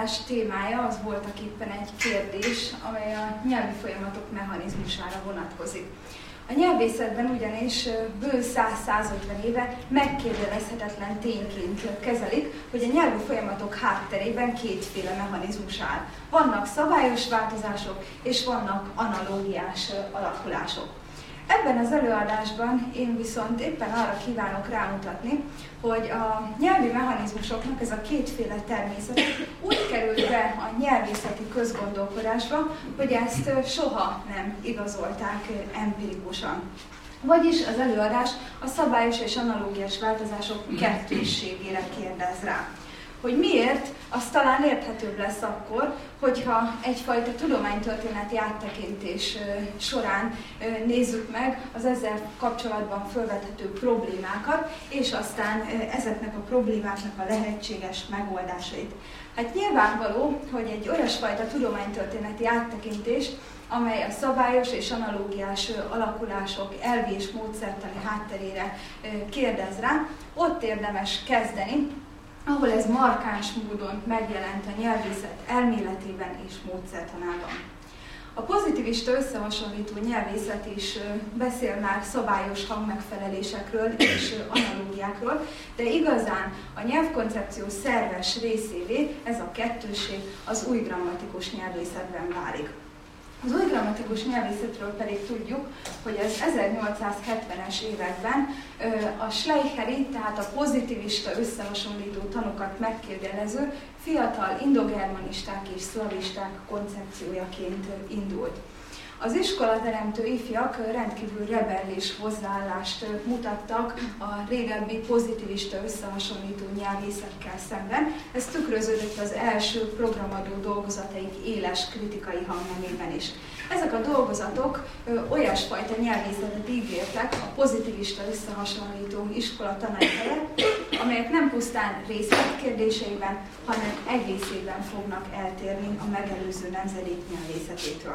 előadás témája az voltak éppen egy kérdés, amely a nyelvi folyamatok mechanizmusára vonatkozik. A nyelvészetben ugyanis bő 100-150 éve megkérdőjelezhetetlen tényként kezelik, hogy a nyelvi folyamatok hátterében kétféle mechanizmus áll. Vannak szabályos változások, és vannak analógiás alakulások. Ebben az előadásban én viszont éppen arra kívánok rámutatni, hogy a nyelvi mechanizmusoknak ez a kétféle természet úgy került be a nyelvészeti közgondolkodásba, hogy ezt soha nem igazolták empirikusan. Vagyis az előadás a szabályos és analógiás változások kettősségére kérdez rá. Hogy miért, az talán érthetőbb lesz akkor, hogyha egyfajta tudománytörténeti áttekintés során nézzük meg az ezzel kapcsolatban felvethető problémákat, és aztán ezeknek a problémáknak a lehetséges megoldásait. Hát nyilvánvaló, hogy egy olyasfajta tudománytörténeti áttekintés, amely a szabályos és analógiás alakulások elvi és módszertani hátterére kérdez rá, ott érdemes kezdeni, ahol ez markáns módon megjelent a nyelvészet elméletében és módszertanában. A pozitivista összehasonlító nyelvészet is beszél már szabályos hangmegfelelésekről és analógiákról, de igazán a nyelvkoncepció szerves részévé ez a kettősség az új grammatikus nyelvészetben válik. Az új grammatikus nyelvészetről pedig tudjuk, hogy az 1870-es években a Schleicheri, tehát a pozitivista összehasonlító tanokat megkérdőjelező fiatal indogermanisták és szlavisták koncepciójaként indult. Az iskolateremtő ifjak rendkívül rebellis hozzáállást mutattak a régebbi pozitivista összehasonlító nyelvészekkel szemben. Ez tükröződött az első programadó dolgozataik éles kritikai hangnemében is. Ezek a dolgozatok olyasfajta nyelvészetet ígértek a pozitivista összehasonlító iskola tanai helyett, amelyek nem pusztán részletkérdéseiben, hanem egészében fognak eltérni a megelőző nemzedék nyelvészetétől.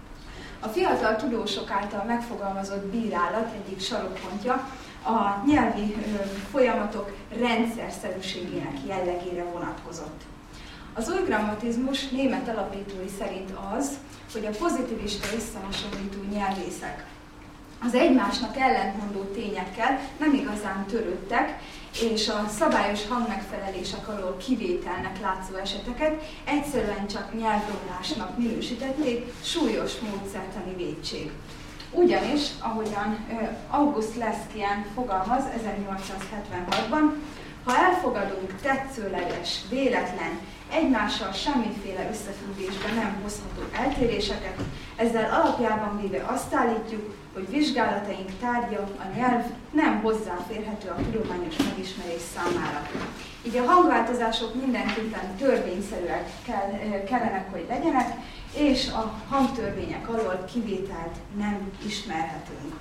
A fiatal tudósok által megfogalmazott bírálat egyik sarokpontja a nyelvi folyamatok rendszerszerűségének jellegére vonatkozott. Az új grammatizmus német alapítói szerint az, hogy a pozitivista összehasonlító nyelvészek az egymásnak ellentmondó tényekkel nem igazán törődtek, és a szabályos hangmegfelelések alól kivételnek látszó eseteket egyszerűen csak nyelvromlásnak minősítették, súlyos módszertani vétség. Ugyanis, ahogyan August Leskien fogalmaz 1876-ban, ha elfogadunk tetszőleges, véletlen, egymással semmiféle összefüggésben nem hozható eltéréseket, ezzel alapjában véve azt állítjuk, hogy vizsgálataink tárgya, a nyelv nem hozzáférhető a tudományos megismerés számára. Így a hangváltozások mindenképpen törvényszerűek kellenek, hogy legyenek, és a hangtörvények alól kivételt nem ismerhetünk.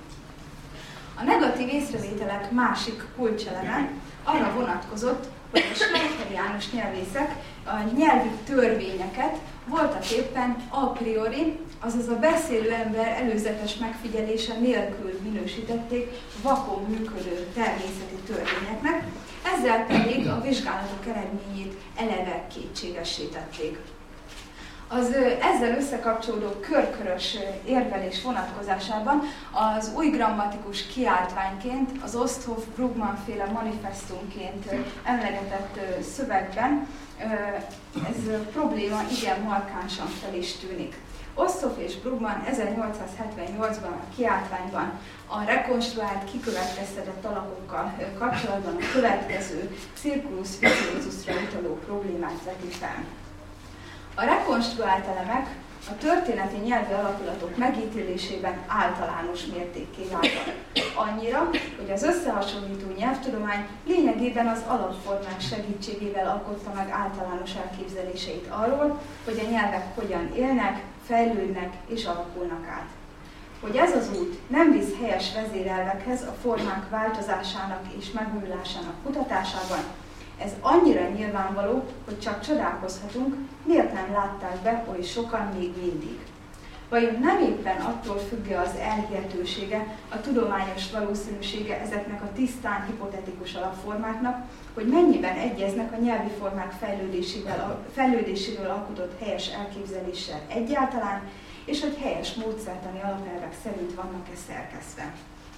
A negatív észrevételek másik kulcseleme arra vonatkozott, hogy a schleicheriánus nyelvészek a nyelvi törvényeket voltak éppen a priori, azaz a beszélő ember előzetes megfigyelése nélkül minősítették vakon működő természeti törvényeknek, ezzel pedig a vizsgálatok eredményét eleve kétségessé tették. Az ezzel összekapcsolódó körkörös érvelés vonatkozásában az új grammatikus kiáltványként, az Osthoff-Brugmann-féle manifestumként emlegetett szövegben ez probléma igen markánsan fel is tűnik. Osthoff és Brugmann 1878-ban a kiáltványban a rekonstruált, kikövetkeztetett alakokkal kapcsolatban a következő circulus viciosusra utaló problémát veti fel. A rekonstruált elemek a történeti nyelvi alakulatok megítélésében általános mértékké váltak. Annyira, hogy az összehasonlító nyelvtudomány lényegében az alapformák segítségével alkotta meg általános elképzeléseit arról, hogy a nyelvek hogyan élnek, fejlődnek és alakulnak át. Hogy ez az út nem visz helyes vezérelvekhez a formák változásának és megújulásának kutatásában, ez annyira nyilvánvaló, hogy csak csodálkozhatunk, miért nem látták be oly sokan még mindig. Vajon nem éppen attól függ-e az elhihetősége, a tudományos valószínűsége ezeknek a tisztán hipotetikus alapformáknak, hogy mennyiben egyeznek a nyelvi formák fejlődéséről alkotott helyes elképzeléssel egyáltalán, és hogy helyes módszertani alapelvek szerint vannak-e szerkesztve.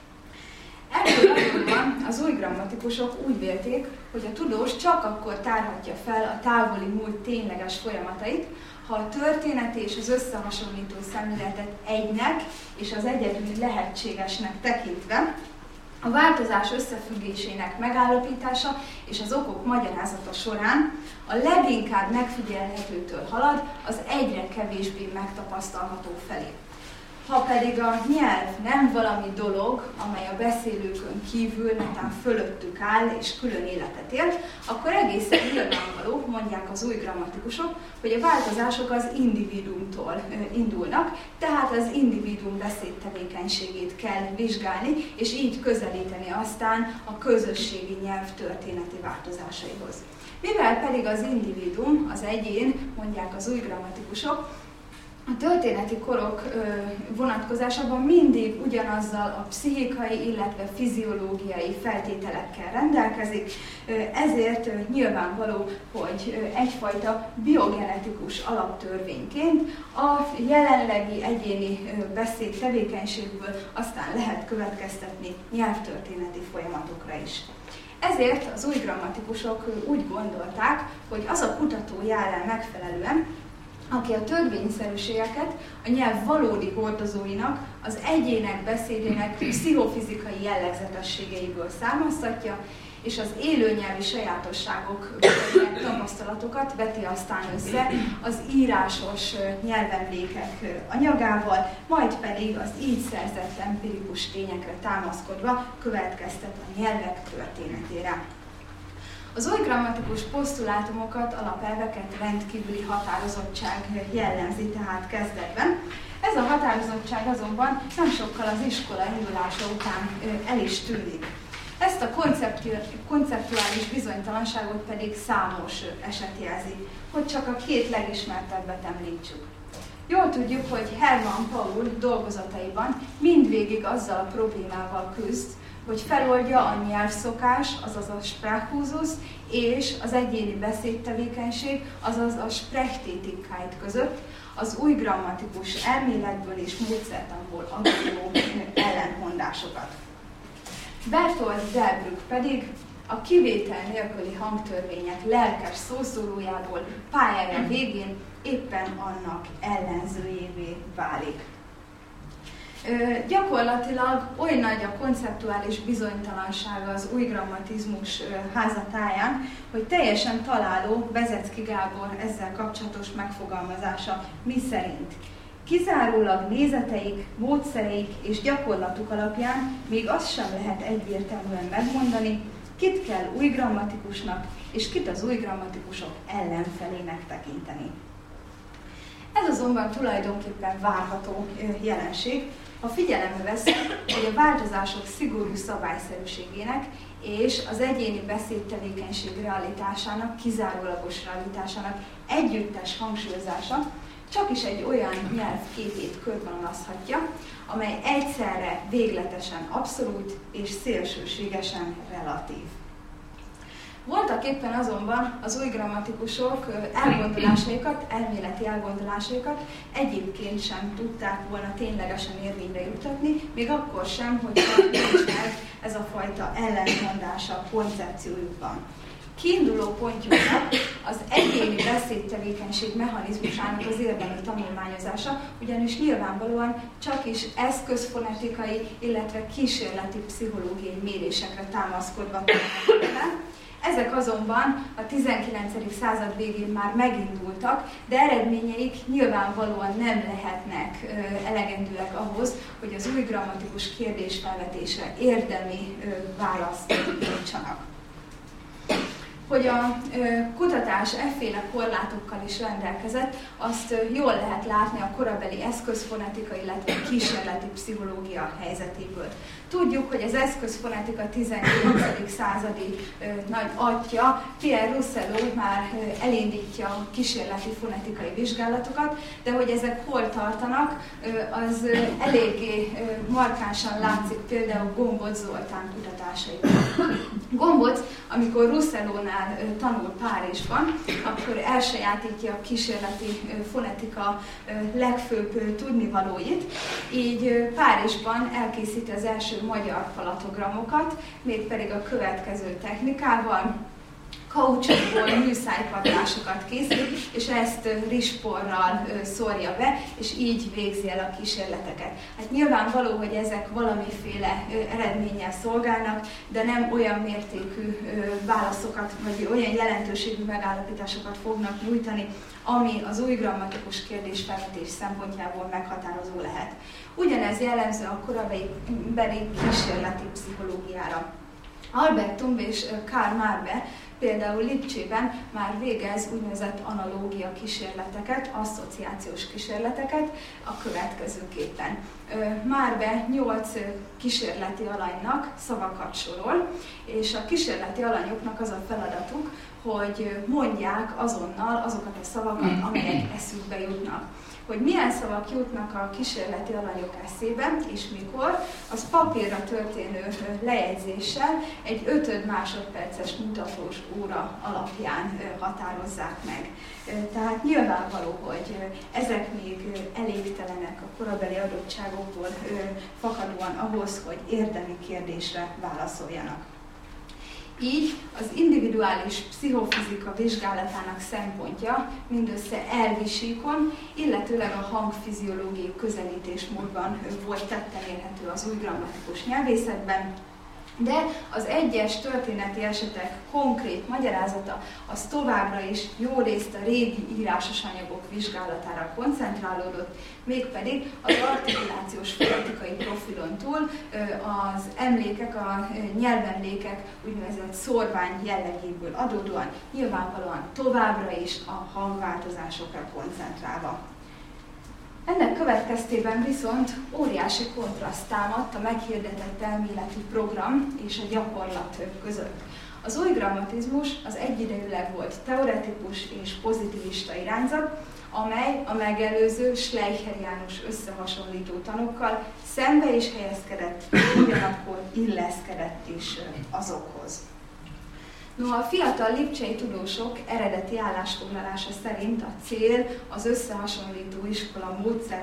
Ebből azonban az új grammatikusok úgy vélték, hogy a tudós csak akkor tárhatja fel a távoli múlt tényleges folyamatait, ha a történet és az összehasonlító szemléletet egynek és az egyedül lehetségesnek tekintve, a változás összefüggésének megállapítása és az okok magyarázata során a leginkább megfigyelhetőtől halad az egyre kevésbé megtapasztalható felé. Ha pedig a nyelv nem valami dolog, amely a beszélőkön kívül, netán fölöttük áll és külön életet él, akkor egészen nyilvánvaló, mondják az új grammatikusok, hogy a változások az individuumtól indulnak, tehát az individuum beszédtevékenységét kell vizsgálni, és így közelíteni aztán a közösségi nyelv történeti változásaihoz. Mivel pedig az individuum, az egyén, mondják az új grammatikusok, a történeti korok vonatkozásában mindig ugyanazzal a pszichikai, illetve fiziológiai feltételekkel rendelkezik, ezért nyilvánvaló, hogy egyfajta biogenetikus alaptörvényként a jelenlegi egyéni beszéd tevékenységből aztán lehet következtetni nyelvtörténeti folyamatokra is. Ezért az új grammatikusok úgy gondolták, hogy az a kutató jár el megfelelően, aki a törvényszerűségeket a nyelv valódi hordozóinak, az egyének beszédének pszichofizikai jellegzetességeiből származtatja, és az élőnyelvi sajátosságok tapasztalatokat veti aztán össze az írásos nyelvemlékek anyagával, majd pedig az így szerzett empirikus tényekre támaszkodva következtet a nyelvek történetére. Az új grammatikus posztulátumokat, alapelveket rendkívüli határozottság jellemzi tehát kezdetben. Ez a határozottság azonban nem sokkal az iskola indulása után el is tűnik. Ezt a konceptuális bizonytalanságot pedig számos eset jelzi, hogy csak a két legismertebbet említsük. Jól tudjuk, hogy Hermann Paul dolgozataiban mindvégig azzal a problémával küzd, hogy feloldja a nyelvszokás, azaz a Sprachúzus, és az egyéni beszédtevékenység, azaz a Sprechtätigkeit között az új grammatikus elméletből és módszertanból adódó ellentmondásokat. Bertolt Delbrück pedig a kivétel nélküli hangtörvények lelkes szószólójából pályája végén éppen annak ellenzőjévé válik. Gyakorlatilag oly nagy a konceptuális bizonytalansága az új grammatizmus házatáján, hogy teljesen találó Bezecki Gábor ezzel kapcsolatos megfogalmazása, miszerint kizárólag nézeteik, módszereik és gyakorlatuk alapján még azt sem lehet egyértelműen megmondani, kit kell új grammatikusnak és kit az új grammatikusok ellenfelének tekinteni. Ez azonban tulajdonképpen várható jelenség, ha figyelembe vesszük, hogy a változások szigorú szabályszerűségének és az egyéni beszédtevékenység realitásának, kizárólagos realitásának együttes hangsúlyozása csak is egy olyan nyelv képét körvonalazhatja, amely egyszerre végletesen abszolút és szélsőségesen relatív. Voltak éppen azonban az új grammatikusok elgondolásaikat, elméleti elgondolásaikat egyébként sem tudták volna ténylegesen érvényre juttatni, még akkor sem, hogy nincs meg ez a fajta ellentmondása a koncepciójukban. Kiinduló pontjuknak az egyéni beszédtevékenység mechanizmusának az érdemi tanulmányozása, ugyanis nyilvánvalóan csak is eszközfonetikai, illetve kísérleti pszichológiai mérésekre támaszkodva történnek. Ezek azonban a 19. század végén már megindultak, de eredményeik nyilvánvalóan nem lehetnek elegendőek ahhoz, hogy az új grammatikus kérdésfelvetésre érdemi választ nyújtsanak. Hogy a kutatás efféle korlátokkal is rendelkezett, azt jól lehet látni a korabeli eszközfonetika, illetve kísérleti pszichológia helyzetéből. Tudjuk, hogy az eszközfonetika 19. századi nagy atya, Pierre Rousselot már elindítja a kísérleti fonetikai vizsgálatokat, de hogy ezek hol tartanak, az eléggé markánsan látszik például Gomboc Zoltán kutatásaiban. Gomboc, amikor Rousselotnál tanul Párizsban, akkor elsajátítja a kísérleti fonetika legfőbb tudnivalóit, így Párizsban elkészíti az első magyar palatogramokat, mégpedig a következő technikával: kaucsukból műszájpadlásokat készít, és ezt rizsporral szórja be, és így végzi el a kísérleteket. Hát nyilvánvaló, hogy ezek valamiféle eredménnyel szolgálnak, de nem olyan mértékű válaszokat, vagy olyan jelentőségű megállapításokat fognak nyújtani, ami az új grammatikus kérdésfelvetés szempontjából meghatározó lehet. Ugyanez jellemző a korabeli kísérleti pszichológiára. Albert Thumb és Karl Marbe például Lipcsében már végez úgynevezett analógia kísérleteket, asszociációs kísérleteket a következőképpen. Marbe 8 kísérleti alanynak szavakat sorol, és a kísérleti alanyoknak az a feladatuk, hogy mondják azonnal azokat a szavakat, amelyek eszükbe jutnak. Hogy milyen szavak jutnak a kísérleti alanyok eszébe, és mikor, az papírra történő lejegyzéssel egy 5 másodperces mutatós óra alapján határozzák meg. Tehát nyilvánvaló, hogy ezek még elégtelenek a korabeli adottságokból fakadóan ahhoz, hogy érdemi kérdésre válaszoljanak. Így az individuális pszichofizika vizsgálatának szempontja mindössze elvi síkon, illetőleg a hangfiziológiai közelítésmódban volt tetten érhető az új grammatikus nyelvészetben, de az egyes történeti esetek konkrét magyarázata az továbbra is jó részt a régi írásos anyagok vizsgálatára koncentrálódott, mégpedig az artikulációs fonetikai profilon túl az emlékek, a nyelvemlékek úgynevezett szórvány jellegéből adódóan nyilvánvalóan továbbra is a hangváltozásokra koncentrálva. Ennek következtében viszont óriási kontraszt támadt a meghirdetett elméleti program és a gyakorlat között. Az új grammatizmus az egyidejűleg volt teoretikus és pozitivista irányzat, amely a megelőző schleicheriánus összehasonlító tanokkal szembe is helyezkedett, ugyanakkor illeszkedett is azokhoz. Noha a fiatal lipcsei tudósok eredeti állásfoglalása szerint a cél az összehasonlító iskola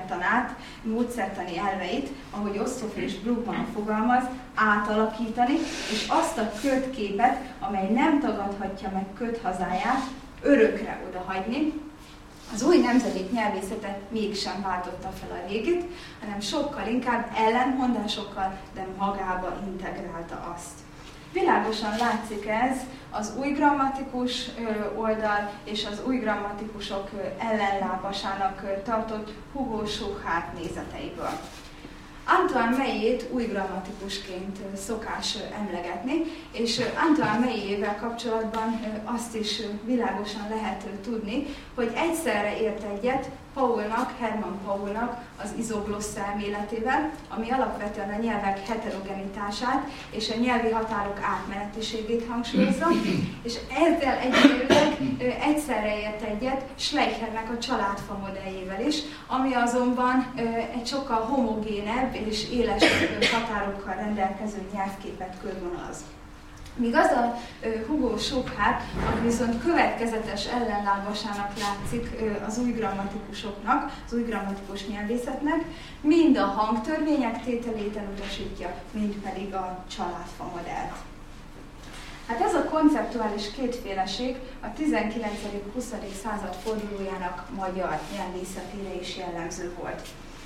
módszertani elveit, ahogy Osthoff és Bluban fogalmaz, átalakítani, és azt a kötképet, amely nem tagadhatja meg köthazáját, örökre odahagyni, az új nemzedék nyelvészetet mégsem váltotta fel a régit, hanem sokkal inkább ellentmondásokkal, de magába integrálta azt. Világosan látszik ez az új grammatikus oldal és az új grammatikusok ellenlábasának tartott Hugo Schuchardt nézeteiből. Antoine Meillet új grammatikusként szokás emlegetni, és Antoine Meilletvel kapcsolatban azt is világosan lehet tudni, hogy egyszerre ért egyet Hermann Paulnak az izoglossz elméletével, ami alapvetően a nyelvek heterogenitását és a nyelvi határok átmenetiségét hangsúlyozza, és ezzel egyidejűleg egyszerre ért egyet Schleichernek a családfa modelljével is, ami azonban egy sokkal homogénebb és élesebb határokkal rendelkező nyelvképet körvonalaz. Míg az a Hugo Schuchardt, ami viszont következetes ellenlábasának látszik az új grammatikusoknak, az új grammatikus nyelvészetnek, mind a hangtörvények tételét elutasítja, mind pedig a családfa modellt. Hát ez a konceptuális kétféleség a 19.-20. század fordulójának magyar nyelvészetére is jellemző volt.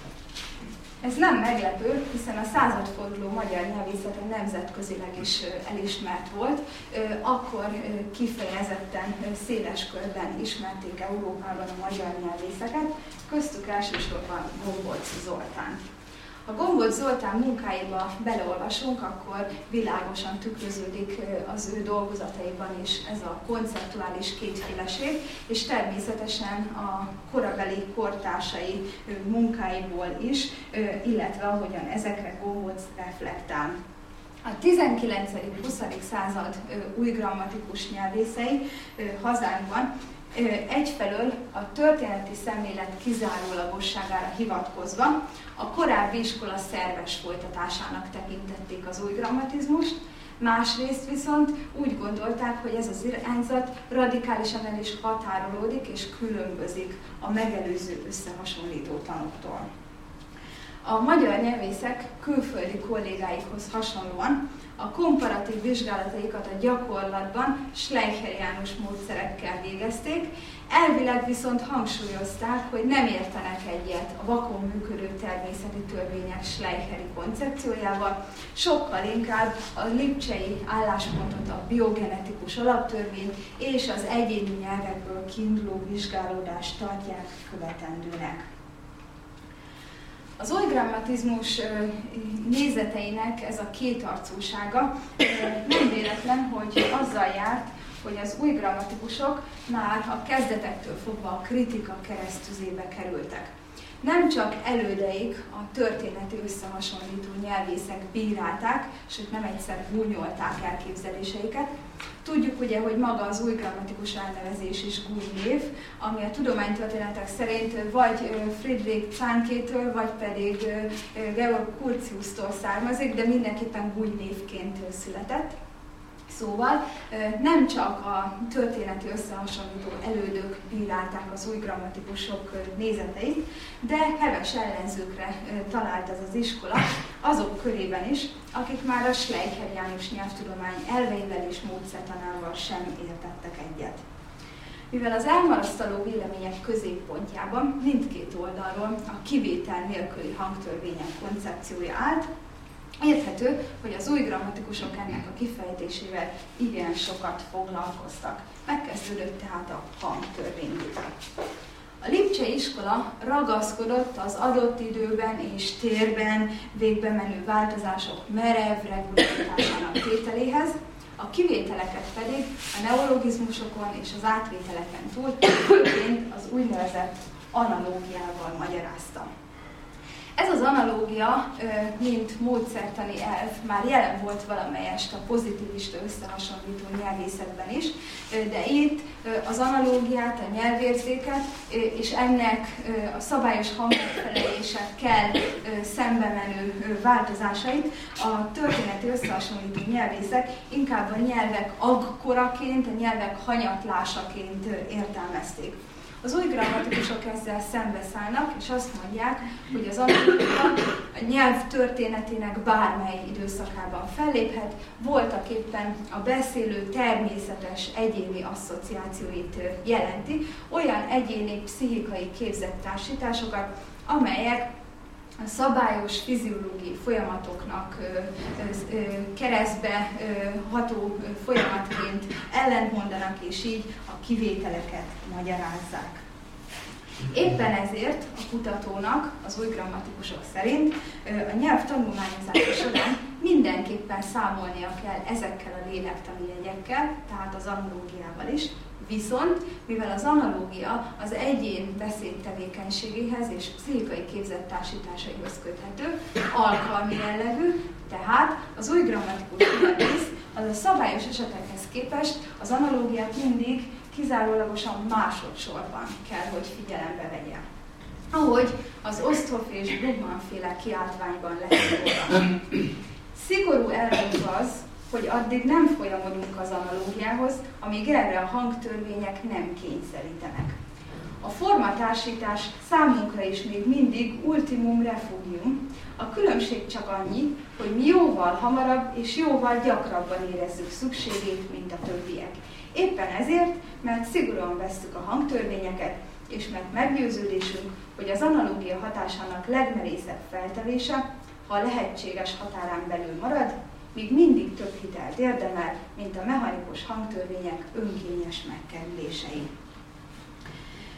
Ez nem meglepő, hiszen a századforduló magyar nyelvészete nemzetközileg is elismert volt, akkor kifejezetten széles körben ismerték Európában a magyar nyelvészeket, köztük elsősorban Gomboc Zoltán. Ha Gombóc Zoltán munkáiba beleolvasunk, akkor világosan tükröződik az ő dolgozataiban is ez a konceptuális kétféleség, és természetesen a korabeli kortársai munkáiból is, illetve ahogyan ezekre Gombóc reflektál. A 19.-20. század új grammatikus nyelvészei hazánkban egyfelől a történeti szemlélet kizárólagosságára hivatkozva a korábbi iskola szerves folytatásának tekintették az új grammatizmust, másrészt viszont úgy gondolták, hogy ez az irányzat radikálisan el is határolódik és különbözik a megelőző összehasonlító tanoktól. A magyar nyelvészek külföldi kollégáikhoz hasonlóan a komparatív vizsgálataikat a gyakorlatban schleicheriánus módszerekkel végezték, elvileg viszont hangsúlyozták, hogy nem értenek egyet a vakon működő természeti törvények schleicheri koncepciójával, sokkal inkább a lipcsei álláspontot, a biogenetikus alaptörvény és az egyéni nyelvekből kiinduló vizsgálódást tartják követendőnek. Az új grammatizmus nézeteinek ez a kétarcúsága nem véletlen, hogy azzal járt, hogy az új grammatikusok már a kezdetektől fogva a kritika keresztüzébe kerültek. Nem csak elődeik, a történeti összehasonlító nyelvészek bírálták, sőt nem egyszer gúnyolták elképzeléseiket. Tudjuk ugye, hogy maga az új grammatikus elnevezés is gúnynév, ami a tudománytörténetek szerint vagy Friedrich Zahnkétől, vagy pedig Georg Curtiustól származik, de mindenképpen gúnynévként született. Szóval nem csak a történeti összehasonlító elődök bírálták az új grammatikusok nézeteit, de heves ellenzőkre talált ez az iskola azok körében is, akik már a schleicheriánus nyelvtudomány elveivel és módszertanával sem értettek egyet. Mivel az elmarasztaló vélemények középpontjában mindkét oldalról a kivétel nélküli hangtörvények koncepciója állt, érthető, hogy az új grammatikusok ennek a kifejtésével igen sokat foglalkoztak. Megkezdődött tehát a hangtörvényvita. A lipcsei iskola ragaszkodott az adott időben és térben végbe menő változások merev regularitásának tételéhez, a kivételeket pedig a neologizmusokon és az átvételeken túl főként az úgynevezett analógiával magyarázta. Ez az analógia, mint módszertani elv, már jelen volt valamelyest a pozitivista összehasonlító nyelvészetben is, de itt az analógiát, a nyelvérzéket és ennek a szabályos hangmegfelelésekkel szembe menő változásait a történeti összehasonlító nyelvészek inkább a nyelvek agkoraként, a nyelvek hanyatlásaként értelmezték. Az új grammatikusok ezzel szembeszállnak, és azt mondják, hogy az analógia a nyelv történetének bármely időszakában felléphet, voltak éppen a beszélő természetes egyéni asszociációit jelenti, olyan egyéni pszichikai képzettársításokat, amelyek a szabályos fiziológiai folyamatoknak keresztbe ható folyamatként ellentmondanak, és így a kivételeket magyarázzák. Éppen ezért a kutatónak, az új grammatikusok szerint a nyelv tanulmányozása során mindenképpen számolnia kell ezekkel a lélektani jegyekkel, tehát az analógiával is, viszont, mivel az analógia az egyén beszédtevékenységéhez és pszichikai képzettársításaihoz köthető, alkalmi jellegű, tehát az új grammatikus nyelvész az a szabályos esetekhez képest az analógiát mindig kizárólagosan másodszorban kell, hogy figyelembe vegye. Ahogy az Osthoff és Brugmann féle kiáltványban lehet olvasni. Szigorú elvünk az, hogy addig nem folyamodunk az analógiához, amíg erre a hangtörvények nem kényszerítenek. A formatársítás számunkra is még mindig ultimum refugium, a különbség csak annyi, hogy mi jóval hamarabb és jóval gyakrabban érezzük szükségét, mint a többiek. Éppen ezért, mert szigorúan vesszük a hangtörvényeket, és mert meggyőződésünk, hogy az analógia hatásának legmerészebb feltevése, ha a lehetséges határán belül marad, még mindig több hitelt érdemel, mint a mechanikus hangtörvények önkényes megkerülései.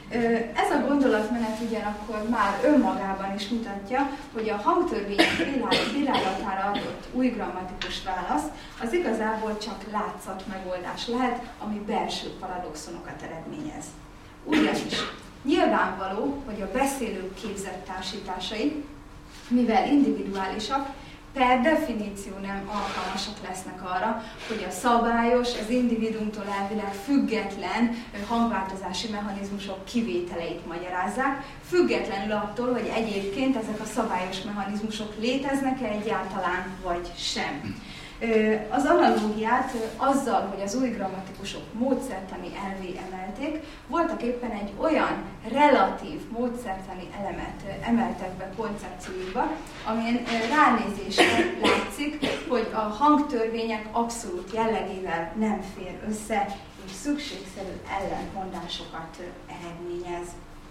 Ez a gondolatmenet ugyanakkor már önmagában is mutatja, hogy a hangtörvények bírálatára adott új grammatikus válasz az igazából csak látszat megoldás lehet, ami belső paradoxonokat eredményez. Ugyanis nyilvánvaló, hogy a beszélők képzett társításai, mivel individuálisak, per definíció nem alkalmasak lesznek arra, hogy a szabályos, az individuumtól elvileg független hangváltozási mechanizmusok kivételeit magyarázzák, függetlenül attól, hogy egyébként ezek a szabályos mechanizmusok léteznek-e egyáltalán, vagy sem. Az analógiát azzal, hogy az új grammatikusok módszertani elvé emelték, voltak éppen egy olyan relatív módszertani elemet emeltek be koncepcióikba, amin ránézésre látszik, hogy a hangtörvények abszolút jellegével nem fér össze, és szükségszerű ellentmondásokat eredményez.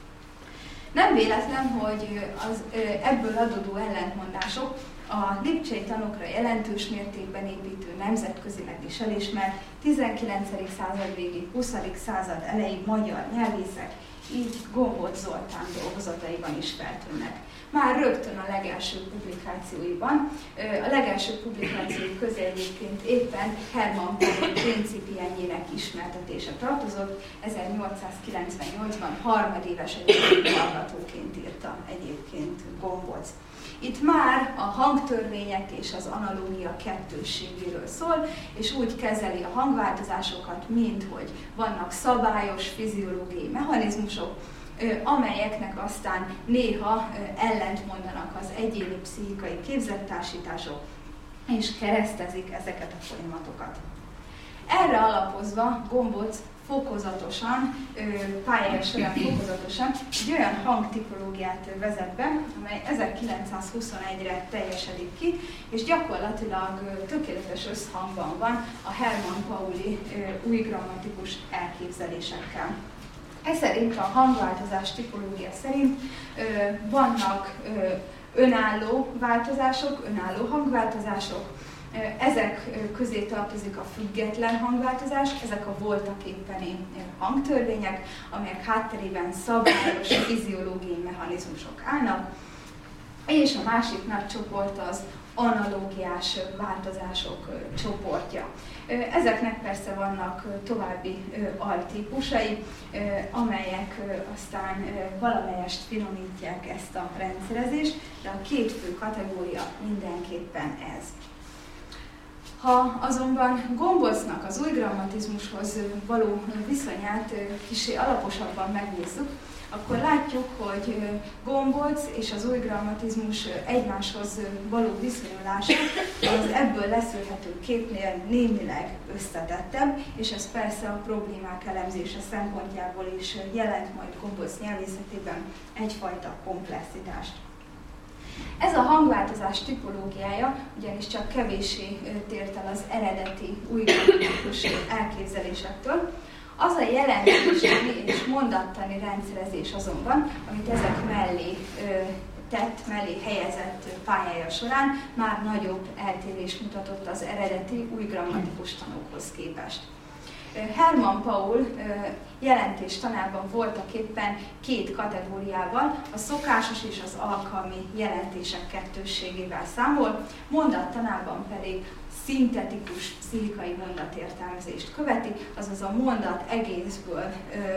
Nem véletlen, hogy az ebből adódó ellentmondások a lipcsei tanokra jelentős mértékben építő, nemzetközileg is elismert 19. század végi, 20. század elejé magyar nyelvészek, így Gomboth Zoltán dolgozataiban is feltűnnek. Már rögtön a legelső publikációiban, a legelső publikációi közé egyébként éppen Hermann Paul principienjének ismertetése tartozott, 1898-ban harmadéves egyetemi hallgatóként írta egyébként Gomboth. Itt már a hangtörvények és az analógia kettősségéről szól, és úgy kezeli a hangváltozásokat, mint hogy vannak szabályos fiziológiai mechanizmusok, amelyeknek aztán néha ellentmondanak az egyéni pszichikai képzettársítások, és keresztezik ezeket a folyamatokat. Erre alapozva Gomboth fokozatosan, pályája során fokozatosan egy olyan hangtipológiát vezet be, amely 1921-re teljesedik ki, és gyakorlatilag tökéletes összhangban van a Hermann Pauli új grammatikus elképzelésekkel. Ez szerint a hangváltozás tipológia szerint vannak önálló változások, önálló hangváltozások, ezek közé tartozik a független hangváltozás, ezek a voltak éppeni hangtörvények, amelyek hátterében szabályos fiziológiai mechanizmusok állnak, és a másik nagy csoport az analógiás változások csoportja. Ezeknek persze vannak további altípusai, amelyek aztán valamelyest finomítják ezt a rendszerezést, de a két fő kategória mindenképpen ez. Ha azonban Gombothnak az új grammatizmushoz való viszonyát kicsi alaposabban megnézzük, akkor látjuk, hogy Gomboth és az új grammatizmus egymáshoz való viszonyulása az ebből leszűrhető képnél némileg összetettebb, és ez persze a problémák elemzése szempontjából is jelent majd Gomboth nyelvészetében egyfajta komplexitást. Ez a hangváltozás tipológiája ugyanis csak kevéssé tért el az eredeti új grammatikus elképzelésektől. Az a jelentéstani és mondattani rendszerezés azonban, amit ezek mellé helyezett pályája során, már nagyobb eltérést mutatott az eredeti új grammatikus tanokhoz képest. Hermann Paul jelentéstanában voltak éppen két kategóriával, a szokásos és az alkalmi jelentések kettősségével számol, mondattanában pedig szintetikus pszichikai mondatértelmezést követi, azaz a mondat egészből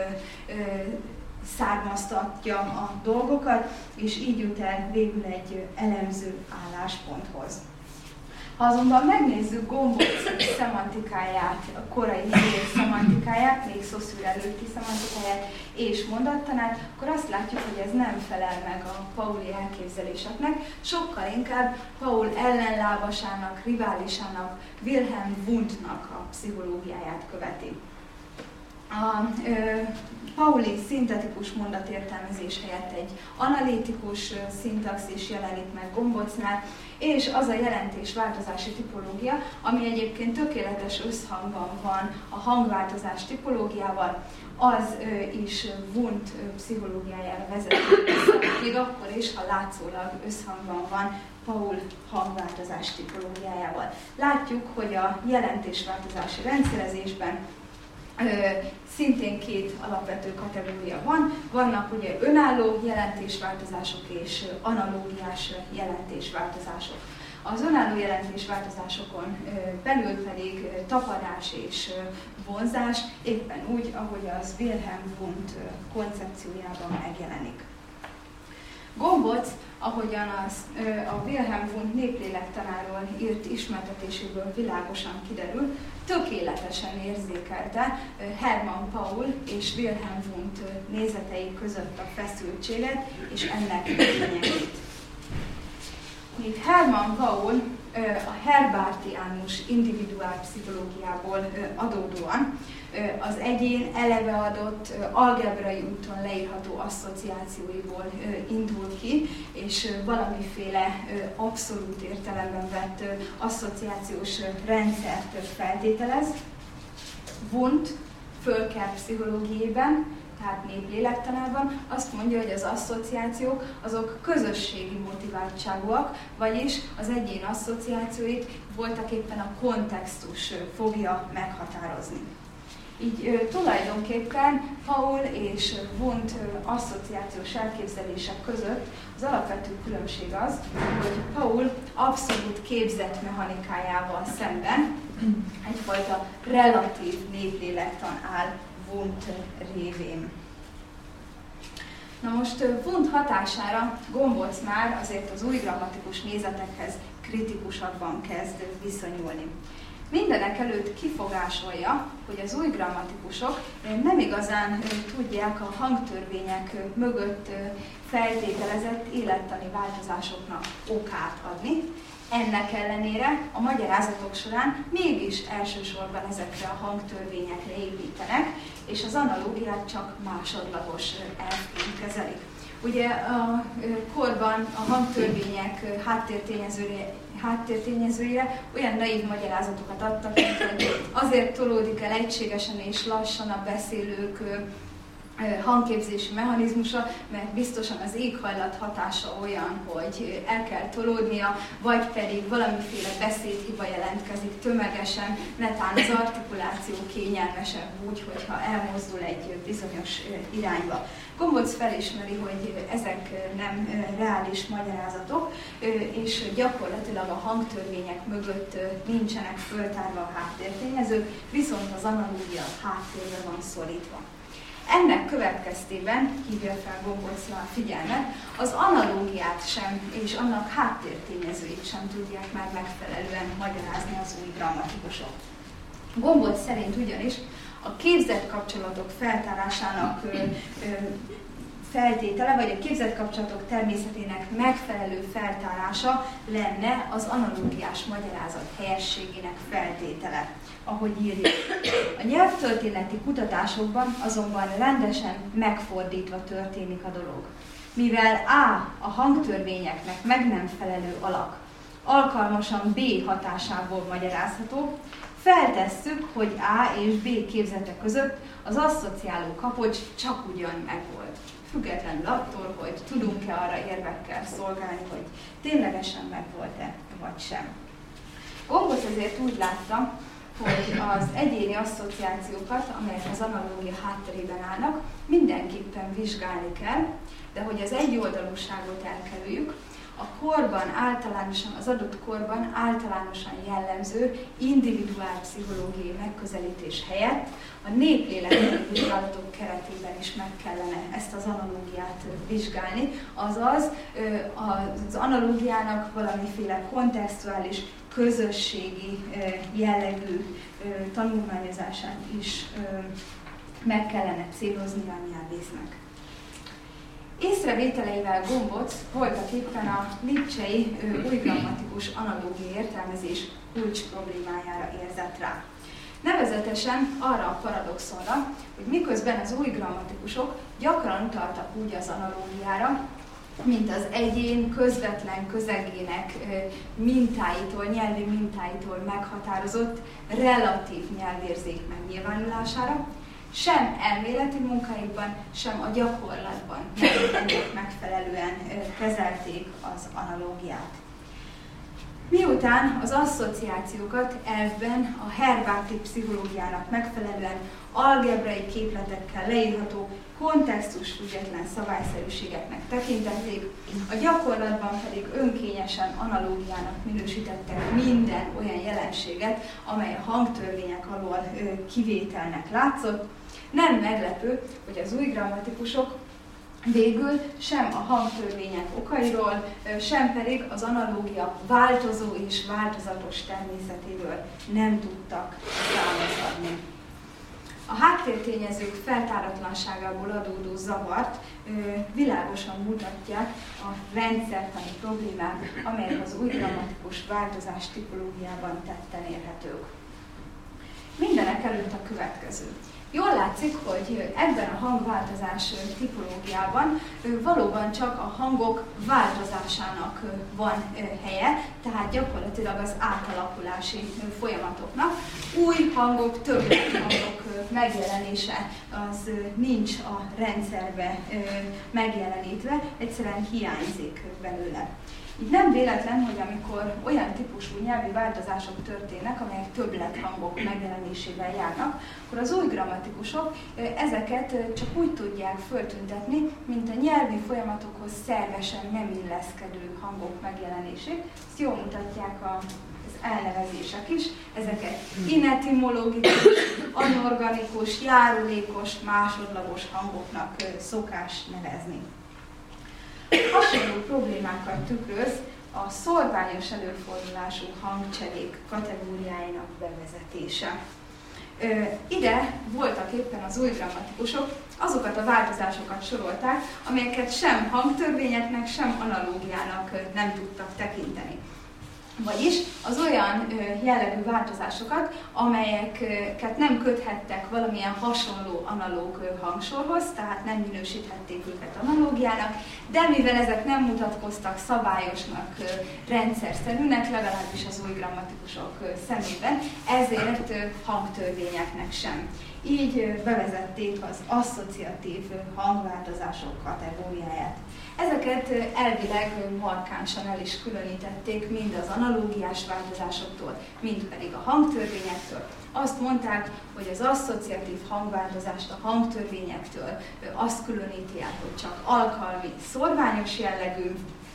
származtatja a dolgokat, és így jut el végül egy elemző állásponthoz. Ha azonban megnézzük Gomboth szemantikáját, a korai hegyi szemantikáját, még Saussure előtti szemantikáját és mondattanát, akkor azt látjuk, hogy ez nem felel meg a pauli elképzeléseknek, sokkal inkább Paul ellenlábasának, riválisának, Wilhelm Wundtnak a pszichológiáját követi. A pauli szintetikus mondatértelmezés helyett egy analitikus szintaxis jelenik meg Gombothnál, és az a jelentésváltozási tipológia, ami egyébként tökéletes összhangban van a hangváltozás tipológiával, az is Wundt pszichológiájára vezet, még akkor is, ha látszólag összhangban van Paul hangváltozás tipológiájával. Látjuk, hogy a jelentésváltozási rendszerezésben Szintén két alapvető kategória van. Vannak ugye önálló jelentésváltozások és analógiás jelentésváltozások. Az önálló jelentésváltozásokon belül pedig tapadás és vonzás, éppen úgy, ahogy az Wilhelm Wundt koncepciójában megjelenik. Gombóc, ahogyan a Wilhelm Wundt néplélektanáról írt ismertetéséből világosan kiderül, tökéletesen érzékelte Hermann Paul és Wilhelm Wundt nézetei között a feszültséget és ennek lényegét. Míg Hermann Paul a Herbartiánus individuálpszichológiából adódóan az egyén eleve adott algebrai úton leírható asszociációiból indul ki, és valamiféle abszolút értelemben vett asszociációs rendszert feltételez. Wundt Völker pszichológiében, tehát néplélektanában azt mondja, hogy az asszociációk azok közösségi motiváltságúak, vagyis az egyén asszociációit voltaképpen a kontextus fogja meghatározni. Így tulajdonképpen Paul és Wundt asszociációs elképzelések között az alapvető különbség az, hogy Paul abszolút képzett mechanikájával szemben egyfajta relatív néplélektan áll Wundt révén. Na most Wundt hatására Gombóc már azért az új grammatikus nézetekhez kritikusabban kezd viszonyulni. Mindenek előtt kifogásolja, hogy az új grammatikusok nem igazán tudják a hangtörvények mögött feltételezett élettani változásoknak okát adni. Ennek ellenére a magyarázatok során mégis elsősorban ezekre a hangtörvényekre építenek, és az analógiát csak másodlagos elvként kezelik. Ugye a korban a hangtörvények háttértényezőire olyan naív magyarázatokat adtak, hogy azért tolódik el egységesen és lassan a beszélők hangképzési mechanizmusa, mert biztosan az éghajlat hatása olyan, hogy el kell tolódnia, vagy pedig valamiféle beszédhiba jelentkezik tömegesen, netán az artikuláció kényelmesebb úgy, hogyha elmozdul egy bizonyos irányba. Gombóc felismeri, hogy ezek nem reális magyarázatok, és gyakorlatilag a hangtörvények mögött nincsenek föltárva a háttértényezők, viszont az analógia háttérbe van szorítva. Ennek következtében hívja fel Gombóc a figyelmet, az analógiát sem és annak háttértényezőit sem tudják már megfelelően magyarázni az új grammatikusok. Gombóc szerint ugyanis a képzett kapcsolatok feltárásának feltétele, vagy a képzett kapcsolatok természetének megfelelő feltárása lenne az analógiás magyarázat helyességének feltétele, ahogy írja. A nyelvtörténeti kutatásokban azonban rendesen megfordítva történik a dolog. Mivel a hangtörvényeknek meg nem felelő alak alkalmasan B hatásából magyarázható, feltesszük, hogy A és B képzete között az asszociáló kapocs csak ugyan megvolt. Függetlenül attól, hogy tudunk-e arra érvekkel szolgálni, hogy ténylegesen megvolt-e, vagy sem. Gombóc ezért úgy látta, hogy az egyéni asszociációkat, amelyek az analógia hátterében állnak, mindenképpen vizsgálni kell, de hogy az egyoldalúságot elkerüljük, a korban általánosan, az adott korban általánosan jellemző individuálpszichológiai megközelítés helyett a néplélekbeli vizsgálatok keretében is meg kellene ezt az analógiát vizsgálni, azaz az analógiának valamiféle kontextuális, közösségi jellegű tanulmányozását is meg kellene célozni a nyelvésznek. Észrevételeivel Gombóc voltaképpen a lipcsei új grammatikus analógiai értelmezés kulcs problémájára érzett rá. Nevezetesen arra a paradoxonra, hogy miközben az új grammatikusok gyakran utaltak úgy az analógiára, mint az egyén közvetlen közegének mintáitól, nyelvi mintáitól meghatározott relatív nyelvérzék megnyilvánulására, sem elméleti munkáikban, sem a gyakorlatban nem megfelelően kezelték az analógiát. Miután az asszociációkat elvben a Herbárti pszichológiának megfelelően algebrai képletekkel leírható kontextusfüggetlen szabályszerűségeknek tekintették, a gyakorlatban pedig önkényesen analógiának minősítettek minden olyan jelenséget, amely a hangtörvények alól kivételnek látszott. Nem meglepő, hogy az új grammatikusok végül sem a hangtörvények okairól, sem pedig az analógia változó és változatos természetéről nem tudtak számot adni. A háttértényezők feltáratlanságából adódó zavart világosan mutatják a rendszertani problémák, amelyek az új grammatikus változás tipológiában tetten érhetők. Mindenek előtt a következő. Jól látszik, hogy ebben a hangváltozás tipológiában valóban csak a hangok változásának van helye, tehát gyakorlatilag az átalakulási folyamatoknak. Új hangok, többlet hangok megjelenése az nincs a rendszerbe megjelenítve, egyszerűen hiányzik belőle. Így nem véletlen, hogy amikor olyan típusú nyelvi változások történnek, amelyek többlet-hangok megjelenésével járnak, akkor az új grammatikusok ezeket csak úgy tudják föltüntetni, mint a nyelvi folyamatokhoz szervesen nem illeszkedő hangok megjelenését. Ezt jól mutatják az elnevezések is. Ezeket inetimológikus, anorganikus, járulékos, másodlagos hangoknak szokás nevezni. Hasonló problémákat tükröz a szorványos előfordulású hangcserék kategóriájának bevezetése. Ide voltak éppen az új grammatikusok azokat a változásokat sorolták, amelyeket sem hangtörvényeknek, sem analógiának nem tudtak tekinteni. Vagyis az olyan jellegű változásokat, amelyeket nem köthettek valamilyen hasonló analóg hangsorhoz, tehát nem minősíthették őket analógiának, de mivel ezek nem mutatkoztak szabályosnak, rendszerszerűnek, legalábbis az új grammatikusok szemében, ezért hangtörvényeknek sem. Így bevezették az asszociatív hangváltozások kategóriáját. Ezeket elvileg markánsan el is különítették mind az analógiás változásoktól, mind pedig a hangtörvényektől. Azt mondták, hogy az asszociatív hangváltozást a hangtörvényektől azt különíti el, hogy csak alkalmi, szorványos jellegű,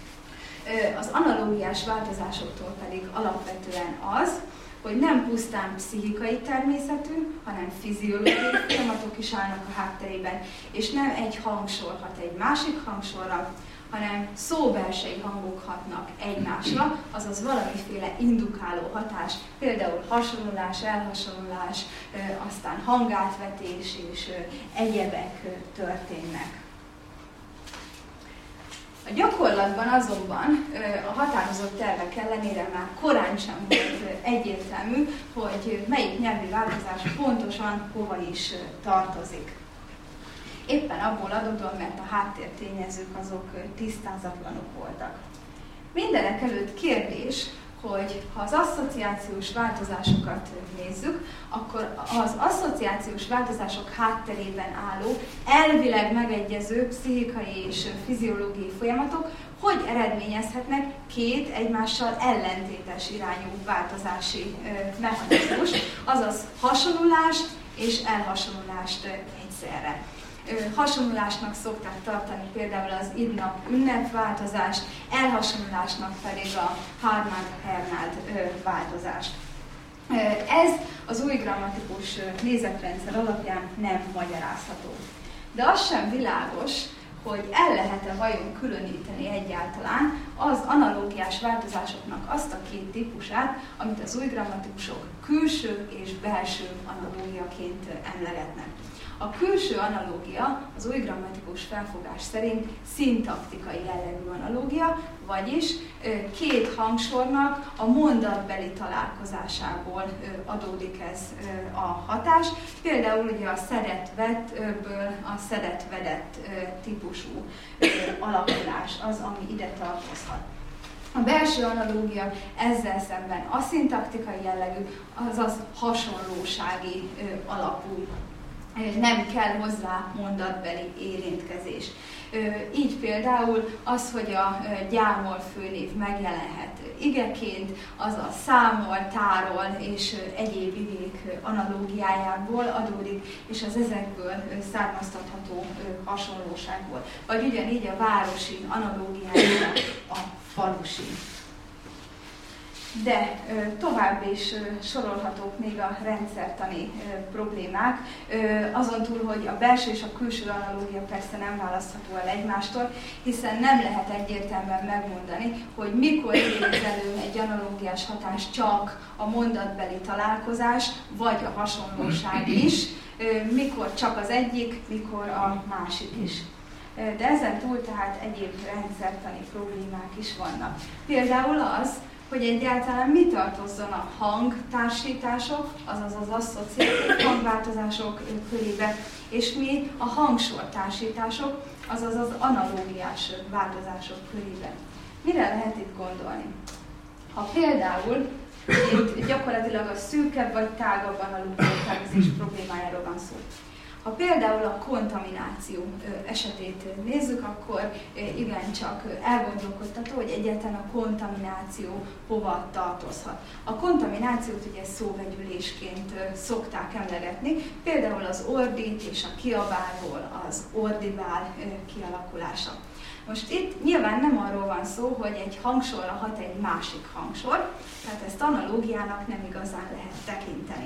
az analógiás változásoktól pedig alapvetően az, hogy nem pusztán pszichikai természetű, hanem fiziológiai folyamatok is állnak a hátterében, és nem egy hangsor hat egy másik hangsorra, hanem szóbelsei hangok hatnak egymásra, azaz valamiféle indukáló hatás, például hasonlulás, elhasonlulás, aztán hangátvetés és egyebek történnek. A gyakorlatban azonban a határozott tervek ellenére már korán sem volt egyértelmű, hogy melyik nyelvi változás pontosan hova is tartozik. Éppen abból adódóan, mert a háttértényezők azok tisztázatlanok voltak. Mindenek előtt kérdés, hogy ha az asszociációs változásokat nézzük, akkor az asszociációs változások hátterében álló, elvileg megegyező pszichikai és fiziológiai folyamatok hogy eredményezhetnek két egymással ellentétes irányú változási mechanizmus, azaz hasonlulást és elhasonlulást egyszerre. Hasonlulásnak szokták tartani például az idnap ünnepváltozást, elhasonlulásnak pedig a Hartmann-Hernáld változást. Ez az új grammatikus nézetrendszer alapján nem magyarázható. De az sem világos, hogy el lehet-e vajon különíteni egyáltalán az analógiás változásoknak azt a két típusát, amit az új grammatikusok külső és belső analógiaként emlegetnek. A külső analógia az új grammatikus felfogás szerint szintaktikai jellegű analógia, vagyis két hangsornak a mondatbeli találkozásából adódik ez a hatás. Például ugye a szedett-vettből a szedett-vedett típusú alakulás az, ami ide tartozhat. A belső analógia ezzel szemben aszintaktikai jellegű, azaz hasonlósági alapú nem kell hozzá mondatbeli érintkezés. Így például az, hogy a gyámol főnév megjelenhet igeként, az a számol, tárol és egyéb igék analógiájából adódik, és az ezekből származtatható hasonlóságból. Vagy ugyanígy a városi analógiája a falusi. De tovább is sorolhatók még a rendszertani problémák, azon túl, hogy a belső és a külső analógia persze nem választható el egymástól, hiszen nem lehet egyértelműen megmondani, hogy mikor idéz elő egy analógiás hatás csak a mondatbeli találkozás, vagy a hasonlóság is, mikor csak az egyik, mikor a másik is. De ezen túl tehát egyéb rendszertani problémák is vannak. Például az, hogy egyáltalán mi tartozzon a hangtársítások, azaz az asszociatív hangváltozások körébe, és mi a hangsortársítások, azaz az analógiás változások körébe. Mire lehet itt gondolni? Ha például itt gyakorlatilag a szűkebb vagy tágabb analógia problémájáról van szó. Ha például a kontamináció esetét nézzük, akkor igencsak elgondolkodtató, hogy egyáltalán a kontamináció hova tartozhat. A kontaminációt ugye szóvegyülésként szokták emlegetni, például az ordít és a kiabálból az ordibál kialakulása. Most itt nyilván nem arról van szó, hogy egy hangsorra hat egy másik hangsor, tehát ezt analógiának nem igazán lehet tekinteni.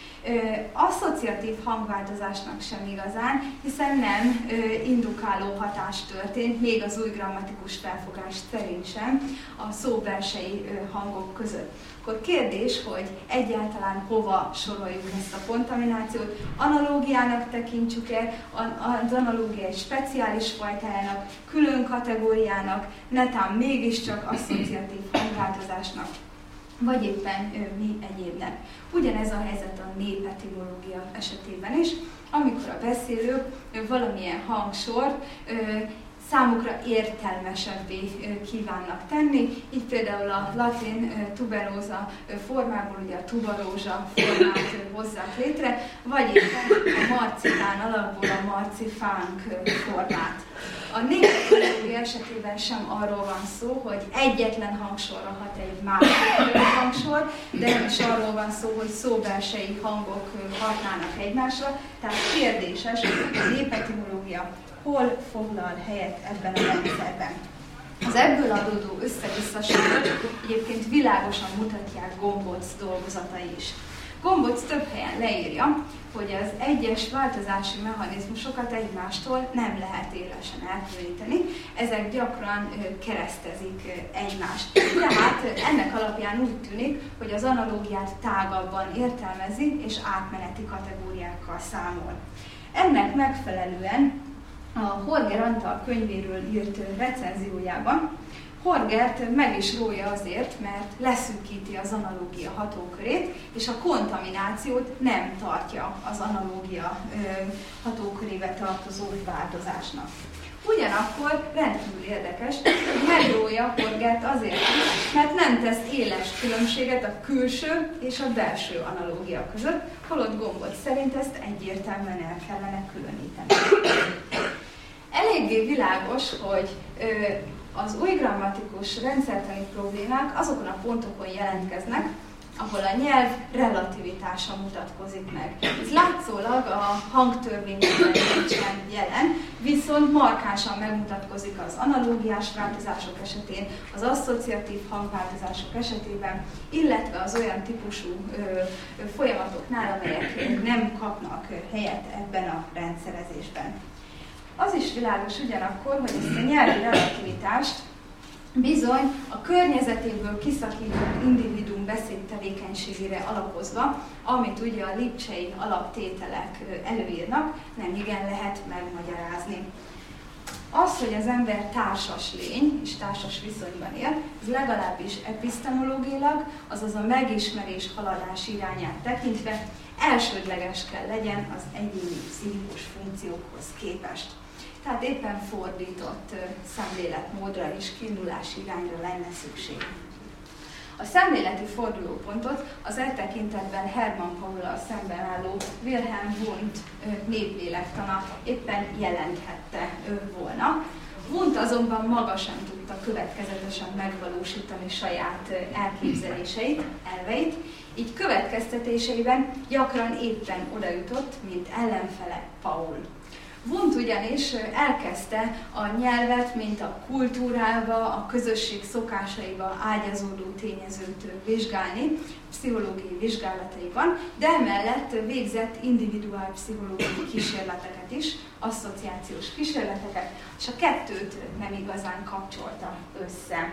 Asszociatív hangváltozásnak sem igazán, hiszen nem indukáló hatás történt, még az új grammatikus felfogás szerint sem a szóbelsei hangok között. Akkor kérdés, hogy egyáltalán hova soroljuk ezt a kontaminációt, analógiának tekintsük-e, az analógia egy speciális fajtájának, külön kategóriának, netán mégiscsak asszociatív hangváltozásnak, vagy éppen mi egyébnek. Ugyanez a helyzet a népetimológia esetében is, amikor a beszélők valamilyen hangsort számukra értelmesebbé kívánnak tenni, így például a latin tuberóza formából ugye a tubarózsa formát hozzák létre, vagy éppen a marcipán alapból a marcifánk formát. A népetimológia esetében sem arról van szó, hogy egyetlen hangsorra hat egy másik hangsor, de nem is arról van szó, hogy szóbelsei hangok hatnának egymásra, tehát kérdéses, hogy a népetimológia hol foglal helyet ebben a rendszerben. Az ebből adódó össze-visszaságok egyébként világosan mutatják Gomboc dolgozatai is. Gomboc több helyen leírja, hogy az egyes változási mechanizmusokat egymástól nem lehet élesen elkülöníteni, ezek gyakran keresztezik egymást. Tehát ennek alapján úgy tűnik, hogy az analógiát tágabban értelmezi és átmeneti kategóriákkal számol. Ennek megfelelően a Horger Antal könyvéről írt recenziójában Horgert meg is rója azért, mert leszűkíti az analógia hatókörét, és a kontaminációt nem tartja az analógia hatókörébe tartozó változásnak. Ugyanakkor rendkívül érdekes, hogy megrója Horgert azért is, mert nem tesz éles különbséget a külső és a belső analógia között, holott Gomboc szerint ezt egyértelműen el kellene különíteni. Eléggé világos, hogy az új grammatikus rendszertani problémák azokon a pontokon jelentkeznek, ahol a nyelv relativitása mutatkozik meg. Ez látszólag a hangtörvényekben nincsen jelen, viszont markánsan megmutatkozik az analógiás változások esetén, az asszociatív hangváltozások esetében, illetve az olyan típusú folyamatoknál, amelyek nem kapnak helyet ebben a rendszerezésben. Az is világos ugyanakkor, hogy ezt a nyelvi relativitást bizony a környezetéből kiszakított individuum beszédtevékenységére alapozva, amit ugye a lipcsei alaptételek előírnak, nem igen lehet megmagyarázni. Az, hogy az ember társas lény és társas viszonyban él, ez legalábbis epistemológiailag, azaz a megismerés haladás irányát tekintve elsődleges kell legyen az egyéni pszichikus funkciókhoz képest. Tehát éppen fordított szemléletmódra és kiindulási irányra lenne szükség. A szemléleti fordulópontot az e tekintetben Hermann Paullal szemben álló Wilhelm Wundt néplélektana éppen jelenthette volna. Wundt azonban maga sem tudta következetesen megvalósítani saját elképzeléseit, elveit, így következtetéseiben gyakran éppen odajutott, mint ellenfele Paul. Wundt ugyanis elkezdte a nyelvet, mint a kultúrába, a közösség szokásaiba ágyazódó tényezőt vizsgálni, pszichológiai vizsgálataiban, de emellett végzett individuálpszichológiai kísérleteket is, asszociációs kísérleteket, és a kettőt nem igazán kapcsolta össze.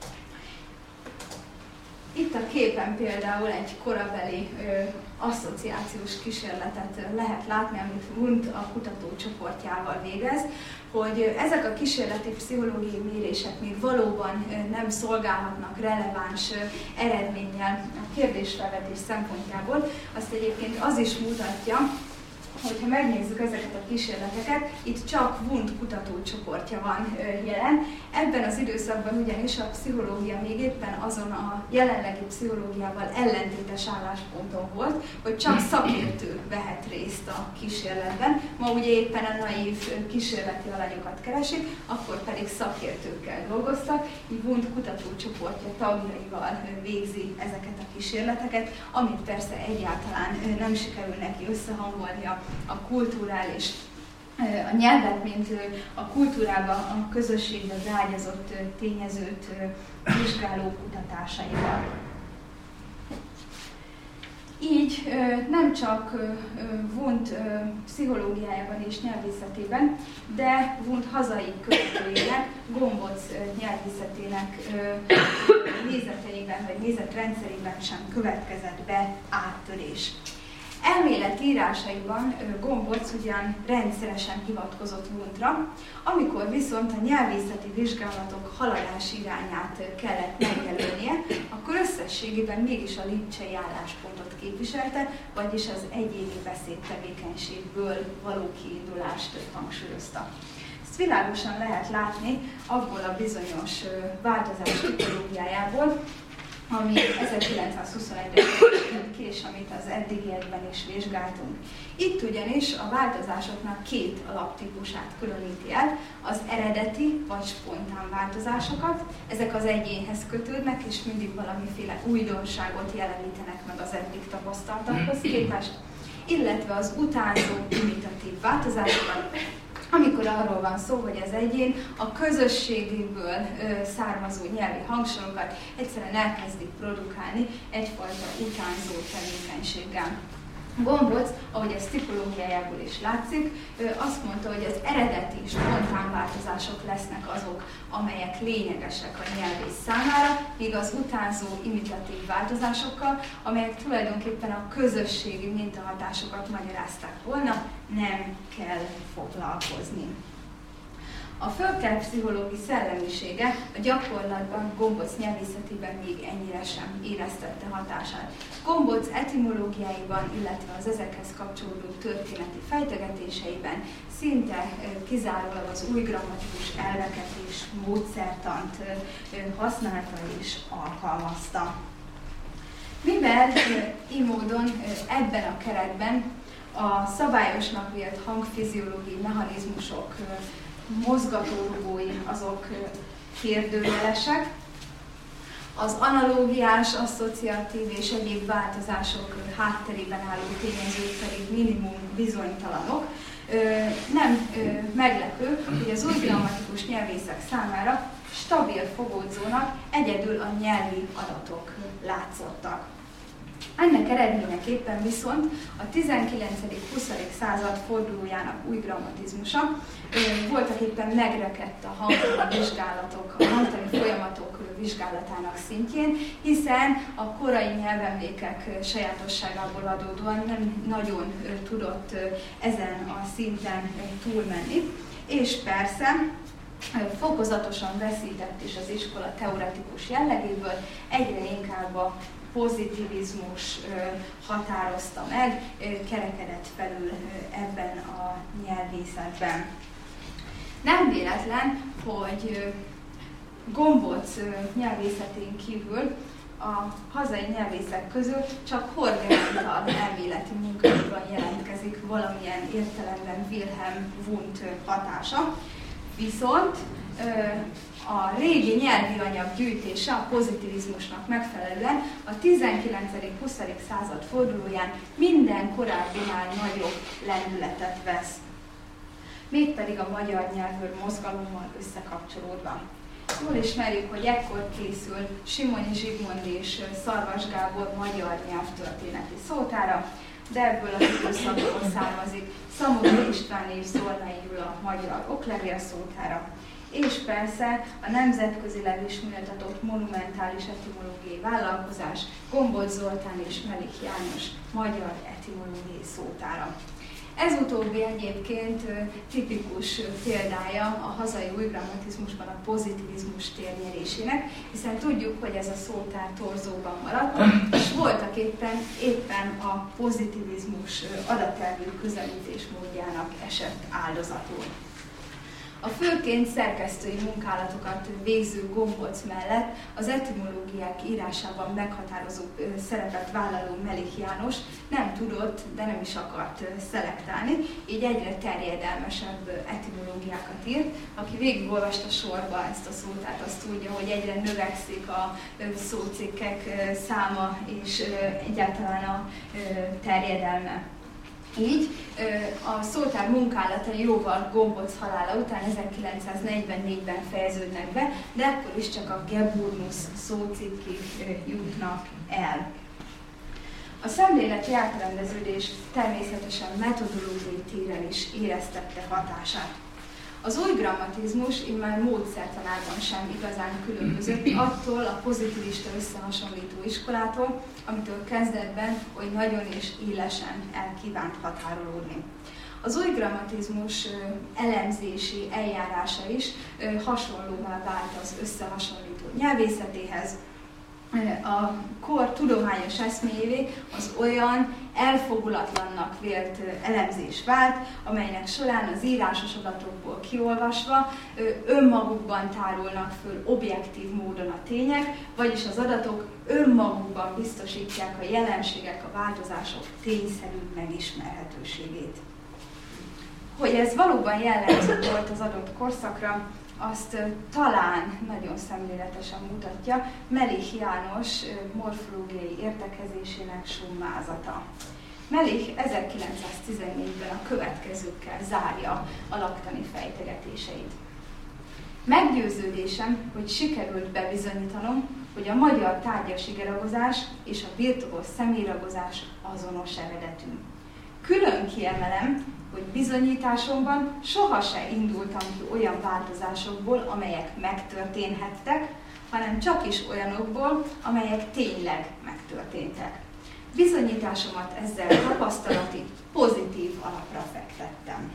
Itt a képen például egy korabeli asszociációs kísérletet lehet látni, amit Wundt a kutatócsoportjával végez, hogy ezek a kísérleti pszichológiai mérések még valóban nem szolgálhatnak releváns eredménnyel a kérdésfelvetés szempontjából. Azt egyébként az is mutatja, hogyha megnézzük ezeket a kísérleteket, itt csak Wundt kutatócsoportja van jelen. Ebben az időszakban ugyanis a pszichológia még éppen azon a jelenlegi pszichológiával ellentétes állásponton volt, hogy csak szakértő vehet részt a kísérletben. Ma ugye éppen a naív kísérleti alanyokat keresik, akkor pedig szakértőkkel dolgoztak, így Wundt kutatócsoportja tagjaival végzi ezeket a kísérleteket, amit persze egyáltalán nem sikerül neki összehangolnia a kulturális, a nyelvet, mint a kultúrába, a közösségbe beágyazott tényezőt vizsgáló kutatásaival. Így nem csak Wundt pszichológiájában és nyelvészetében, de Wundt hazai követőjének, Gomboc nyelvészetének nézeteiben vagy nézetrendszerében sem következett be áttörés. Elméleti írásaiban Gomboc ugyan rendszeresen hivatkozott Wundtra, amikor viszont a nyelvészeti vizsgálatok haladási irányát kellett megjelölnie, akkor összességében mégis a lipcsei álláspontot képviselte, vagyis az egyéni beszédtevékenységből való kiindulást hangsúlyozta. Ezt világosan lehet látni abból a bizonyos változás tipológiájából, ami 1921-re jött ki, és amit az eddigiekben is vizsgáltunk. Itt ugyanis a változásoknak két alaptípusát különíti el, az eredeti vagy spontán változásokat, ezek az egyénhez kötődnek, és mindig valamiféle újdonságot jelenítenek meg az eddig tapasztaltakhoz képest, illetve az utánzó imitatív változásokat, amikor arról van szó, hogy az egyén a közösségéből származó nyelvi hangsorokat egyszerűen elkezdik produkálni egyfajta utánzó tevékenységgel. Gomboc, ahogy ez tipológiájából is látszik, azt mondta, hogy az eredeti spontán változások lesznek azok, amelyek lényegesek a nyelvész számára, míg az utánzó imitatív változásokkal, amelyek tulajdonképpen a közösségi mintahatásokat magyarázták volna, nem kell foglalkozni. A fölkelt pszichológi szellemisége a gyakorlatban Gomboc nyelvészetében még ennyire sem éreztette hatását. Gomboc etimológiáiban, illetve az ezekhez kapcsolódó történeti fejtegetéseiben szinte kizárólag az új grammatikus elveket és módszertant használta és alkalmazta. Mivel így módon ebben a keretben a szabályosnak vélt hangfiziológiai mechanizmusok mozgatórugói azok kérdőjelesek, az analógiás, asszociatív és egyéb változások hátterében álló tényezők pedig minimum bizonytalanok. Nem meglepő, hogy az új grammatikus nyelvészek számára stabil fogódzónak egyedül a nyelvi adatok látszottak. Ennek eredményeképpen viszont a 19.-20. század fordulójának új grammatizmusa voltak éppen megrekedt a hangtani vizsgálatok, a hangtani folyamatok vizsgálatának szintjén, hiszen a korai nyelvemlékek sajátosságából adódóan nem nagyon tudott ezen a szinten túlmenni, és persze fokozatosan veszített is az iskola teoretikus jellegéből, egyre inkább a pozitivizmus határozta meg, kerekedett felül ebben a nyelvészetben. Nem véletlen, hogy Gomboc nyelvészetén kívül a hazai nyelvészek közül csak Jorge Antal elméleti munkákban jelentkezik valamilyen értelemben Wilhelm Wundt hatása, viszont a régi nyelvi anyag gyűjtése a pozitivizmusnak megfelelően a 19.-20. század fordulóján minden korábbinál nagyobb lendületet vesz. Mégpedig a magyar nyelvőr mozgalommal összekapcsolódva. Jól ismerjük, hogy ekkor készül Simonyi Zsigmond és Szarvas Gábor magyar nyelvtörténeti szótára, de ebből az időszakból származik Szamura István és Zolnai Gyula magyar oklevél szótára, és persze a nemzetközileg is méltatott monumentális etimológiai vállalkozás Gombold Zoltán és Melich János magyar etimológiai szótára. Ez utóbbi egyébként tipikus példája a hazai új grammatizmusban a pozitivizmus térnyerésének, hiszen tudjuk, hogy ez a szótár torzóban maradt, és voltak éppen a pozitivizmus adatelvű közelítés módjának esett áldozatul. A főként szerkesztői munkálatokat végző Gombolc mellett az etimológiák írásában meghatározó szerepet vállaló Melich János nem tudott, de nem is akart szelektálni, így egyre terjedelmesebb etimológiákat írt. Aki végigolvasta sorba ezt a szótárt, azt tudja, hogy egyre növekszik a szócikkek száma és egyáltalán a terjedelme. Így a szótár munkálatai jóval Gombolc halála után 1944-ben fejeződnek be, de akkor is csak a Geburnus szócikkig jutnak el. A szemléleti átrendeződés természetesen metodológiai téren is éreztette hatását. Az új grammatizmus immár módszertanában sem igazán különbözött attól a pozitivista összehasonlító iskolától, amitől kezdetben oly nagyon és élesen elkívánt határolódni. Az új grammatizmus elemzési eljárása is hasonlóvá vált az összehasonlító nyelvészetéhez. A kor tudományos eszméjévé az olyan elfogulatlannak vélt elemzés vált, amelynek során az írásos adatokból kiolvasva önmagukban tárolnak föl objektív módon a tények, vagyis az adatok önmagukban biztosítják a jelenségek, a változások tényszerű megismerhetőségét. Hogy ez valóban jellemző volt az adott korszakra, azt talán nagyon szemléletesen mutatja Melich János morfológiai értekezésének summázata. Melich 1914-ben a következőkkel zárja a laktani fejtegetéseit. Meggyőződésem, hogy sikerült bebizonyítanom, hogy a magyar tárgyas igeragozás és a birtokos személyragozás azonos eredetű. Külön kiemelem, hogy bizonyításomban sohasem indultam ki olyan változásokból, amelyek megtörténhettek, hanem csak is olyanokból, amelyek tényleg megtörténtek. Bizonyításomat ezzel tapasztalati, pozitív alapra fektettem.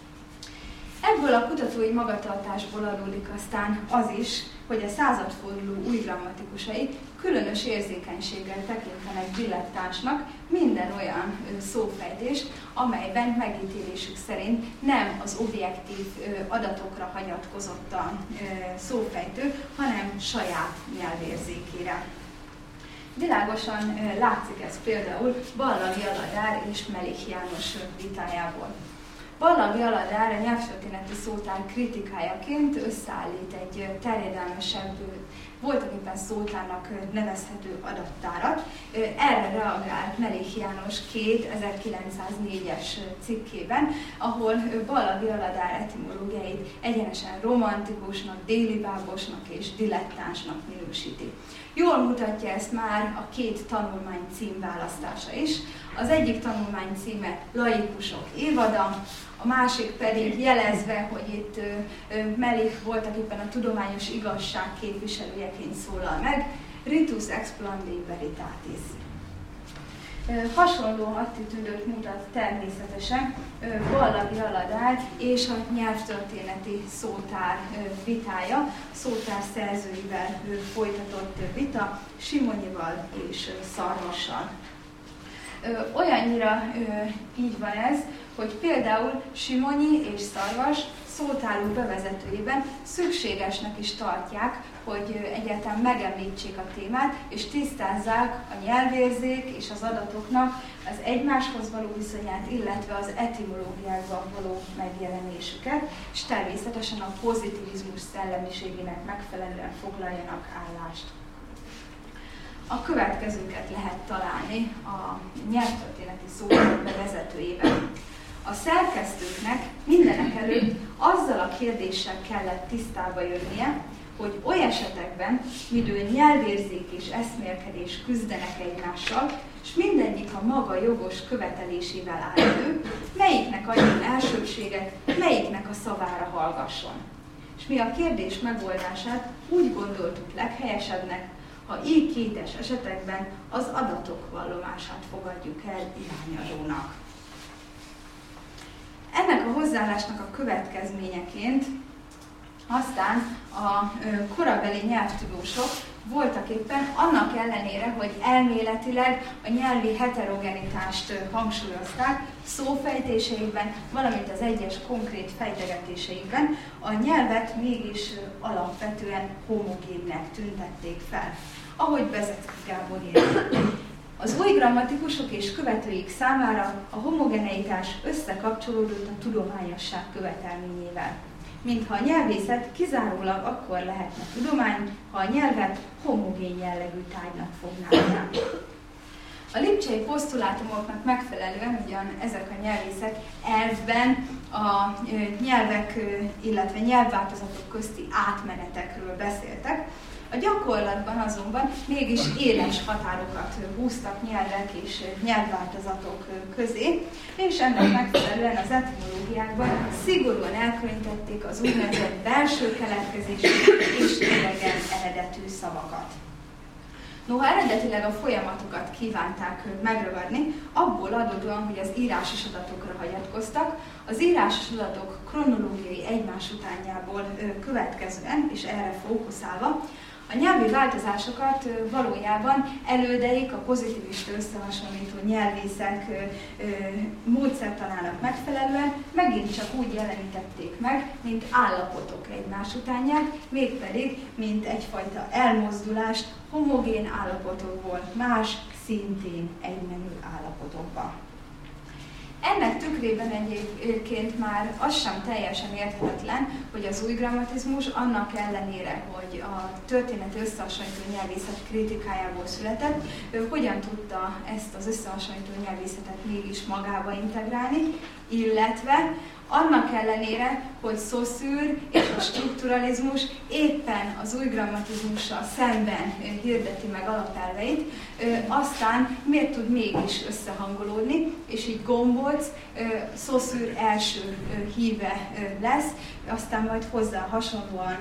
Ebből a kutatói magatartásból adódik aztán az is, hogy a századforduló új grammatikusai különös érzékenységgel tekintenek dilettánsnak minden olyan szófejtést, amelyben megítélésük szerint nem az objektív adatokra hagyatkozott a szófejtő, hanem saját nyelvérzékére. Világosan látszik ez például Ballagi Aladár és Melich János vitájából. Ballagi Aladár a nyelvtörténeti szótár kritikájaként összeállít egy terjedelmesebb, voltaképpen szótárnak nevezhető adattárat. Erre reagál Melich János 1904-es cikkében, ahol Ballagi Aladár etimológiáit egyenesen romantikusnak, délibábosnak és dilettánsnak minősíti. Jól mutatja ezt már a két tanulmány címválasztása is. Az egyik tanulmány címe Laikusok évada, a másik pedig jelezve, hogy itt Melich voltaképpen a tudományos igazság képviselőjeként szólal meg, Ritus Explandi Veritatis. Hasonló attitűdöt mutat természetesen Ballagi Aladár és a nyelvtörténeti szótár vitája, a szótár szerzőivel folytatott vita Simonyival és Szarvassal. Olyannyira így van ez, hogy például Simonyi és Szarvas szótáruk bevezetőjében szükségesnek is tartják, hogy egyáltalán megemlítsék a témát, és tisztázzák a nyelvérzék és az adatoknak az egymáshoz való viszonyát, illetve az etimológiákban való megjelenésüket, és természetesen a pozitivizmus szellemiségének megfelelően foglaljanak állást. A következőket lehet találni a nyelvtörténeti szótár bevezetőjében. A szerkesztőknek mindenek előtt azzal a kérdéssel kellett tisztába jönnie, hogy oly esetekben, midő nyelvérzék és eszmélkedés küzdenek egymással, és mindegyik a maga jogos követelésével áll elő, melyiknek adjon elsőbséget, melyiknek a szavára hallgasson. És mi a kérdés megoldását úgy gondoltuk leghelyesebbnek, ha így kétes esetekben az adatok vallomását fogadjuk el irányadónak. Ennek a hozzáállásnak a következményeként aztán a korabeli nyelvtudósok voltak éppen annak ellenére, hogy elméletileg a nyelvi heterogenitást hangsúlyozták szófejtéseikben, valamint az egyes konkrét fejtegetéseikben, a nyelvet mégis alapvetően homogénnek tüntették fel, ahogy Bezetki Gábor írta. Az új grammatikusok és követőik számára a homogeneitás összekapcsolódott a tudományosság követelményével. Mintha a nyelvészet kizárólag akkor lehetne tudomány, ha a nyelvet homogén jellegű tárgynak fognák. A lipcsei posztulátumoknak megfelelően ugyan ezek a nyelvészek elvben a nyelvek, illetve nyelvváltozatok közti átmenetekről beszéltek, a gyakorlatban azonban mégis éles határokat húztak nyelvek és nyelvváltozatok közé, és ennek megfelelően az etimológiákban szigorúan elkülönítették az úgynevezett belső keletkezésű és idegen eredetű szavakat. Noha eredetileg a folyamatokat kívánták megragadni, abból adódóan, hogy az írásos adatokra hagyatkoztak, az írásos adatok kronológiai egymás utánjából következően és erre fókuszálva, a nyelvi változásokat valójában elődeik a pozitivista összehasonlító nyelvészek módszertanának megfelelően megint csak úgy jelenítették meg, mint állapotok egymás utánját, mégpedig mint egyfajta elmozdulást homogén állapotokból más, szintén egymenő állapotokba. Ennek tükrében egyébként már az sem teljesen érthetetlen, hogy az új grammatizmus annak ellenére, hogy a történeti összehasonlító nyelvészet kritikájából született, ő hogyan tudta ezt az összehasonlító nyelvészetet mégis magába integrálni, illetve annak ellenére, hogy Saussure és a strukturalizmus éppen az új grammatizmussal szemben hirdeti meg alapelveit, aztán miért tud mégis összehangolódni, és így Gombolc Saussure első híve lesz, aztán majd hozzá hasonlóan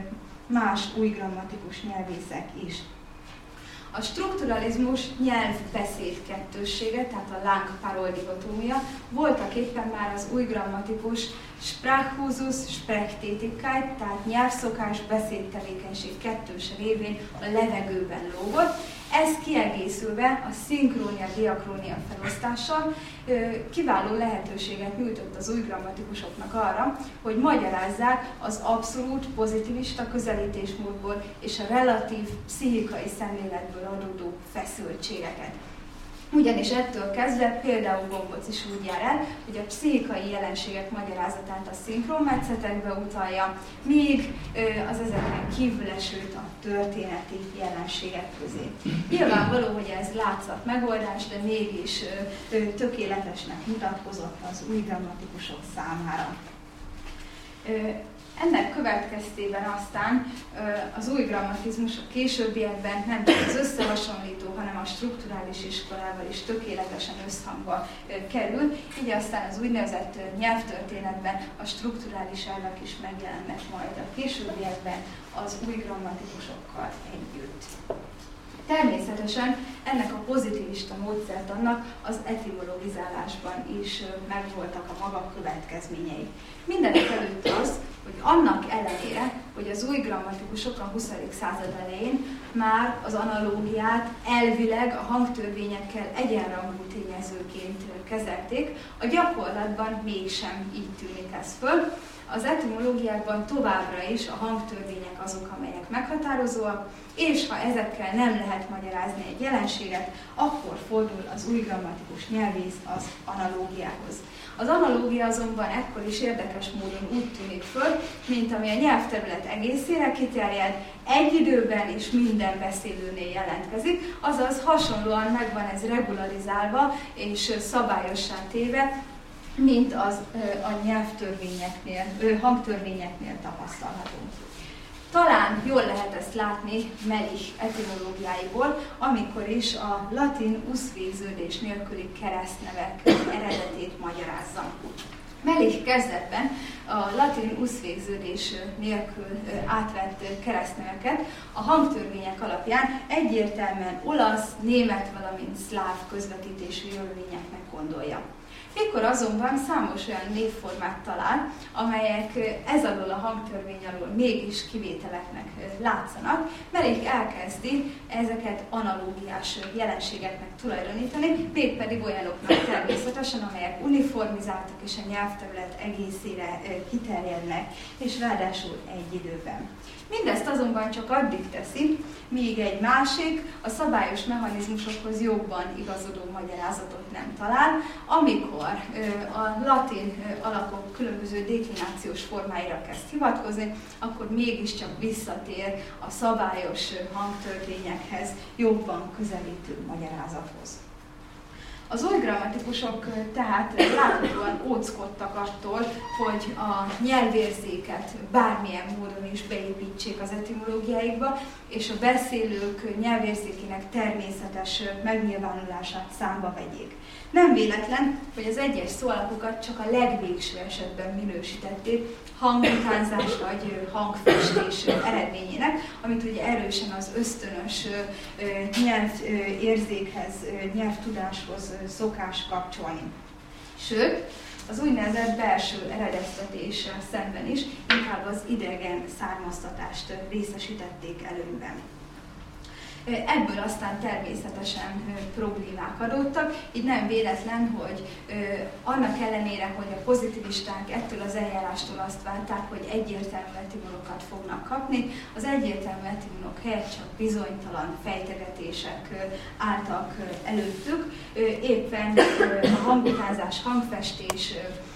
más új grammatikus nyelvészek is. A strukturalizmus nyelv-beszéd kettőssége, tehát a Lang-Parol-dihotómia voltak éppen már az új grammatikus Sprachusus, Sprechtätigkeit, tehát nyelvszokás, beszédtevékenység kettős révén a levegőben lógott. Ez kiegészülve a szinkrónia-diakrónia felosztással kiváló lehetőséget nyújtott az új grammatikusoknak arra, hogy magyarázzák az abszolút pozitivista közelítésmódból és a relatív pszichikai szemléletből adódó feszültségeket. Ugyanis ettől kezdve például Gombolc is úgy jár el, hogy a pszichikai jelenségek magyarázatát a szinkronmetszetekbe utalja, míg az ezeken kívül esőt a történeti jelenségek közé. Nyilvánvaló, hogy ez látszat megoldás, de mégis tökéletesnek mutatkozott az új grammatikusok számára. Ennek következtében aztán az új grammatizmus a későbbiekben nem csak az összehasonlító, hanem a strukturális iskolával is tökéletesen összhangba kerül, így aztán az úgynevezett nyelvtörténetben a strukturális elvek is megjelennek majd a későbbiekben az új grammatikusokkal együtt. Természetesen ennek a pozitivista módszertannak az etimologizálásban is megvoltak a maga következményei. Mindenek előtt az, hogy annak ellenére, hogy az új grammatikusok a 20. század elején már az analógiát elvileg a hangtörvényekkel egyenrangú tényezőként kezelték, a gyakorlatban mégsem így tűnik ez föl. az etimológiákban továbbra is a hangtörvények azok, amelyek meghatározóak, és ha ezekkel nem lehet magyarázni egy jelenséget, akkor fordul az új grammatikus nyelvész az analógiához. Az analógia azonban ekkor is érdekes módon úgy tűnik föl, mint ami a nyelvterület egészére kiterjed, egy időben és minden beszélőnél jelentkezik, azaz hasonlóan meg van ez regularizálva és szabályossá téve, mint az a nyelvtörvényeknél, hangtörvényeknél tapasztalható. Talán jól lehet ezt látni Melich etimológiáiból, amikor is a latin uszvégződés nélküli keresztnevek eredetét magyarázza. Melich kezdetben a latin uszvégződés nélkül átvett keresztneveket a hangtörvények alapján egyértelműen olasz, német, valamint szláv közvetítésű jövevényeknek gondolja. Ekkor azonban számos olyan névformát talál, amelyek ez alól a hangtörvény alól mégis kivételeknek látszanak, Melich elkezdi ezeket analógiás jelenségeknek tulajdonítani, mégpedig olyanoknak természetesen, amelyek uniformizáltak és a nyelvterület egészére kiterjednek, és ráadásul egy időben. Mindezt azonban csak addig teszi, míg egy másik, a szabályos mechanizmusokhoz jobban igazodó magyarázatot nem talál, amikor a latin alakok különböző deklinációs formáira kezd hivatkozni, akkor mégiscsak visszatér a szabályos hangtörvényekhez jobban közelítő magyarázathoz. Az új grammatikusok tehát láthatóan óckodtak attól, hogy a nyelvérzéket bármilyen módon is beépítsék az etimológiáikba, és a beszélők nyelvérzékének természetes megnyilvánulását számba vegyék. Nem véletlen, hogy az egyes szóalakokat csak a legvégső esetben minősítették hangutánzás vagy hangfestés eredményének, amit ugye erősen az ösztönös nyelvérzékhez, nyelvtudáshoz szokás kapcsolni. Sőt, az úgynevezett belső eredeztetéssel szemben is inkább az idegen származtatást részesítették előnyben. Ebből aztán természetesen problémák adódtak, így nem véletlen, hogy annak ellenére, hogy a pozitivisták ettől az eljárástól azt várták, hogy egyértelmű etimolokat fognak kapni, az egyértelmű etimolok helyett csak bizonytalan fejtegetések álltak előttük, éppen a hangutánzás, hangfestés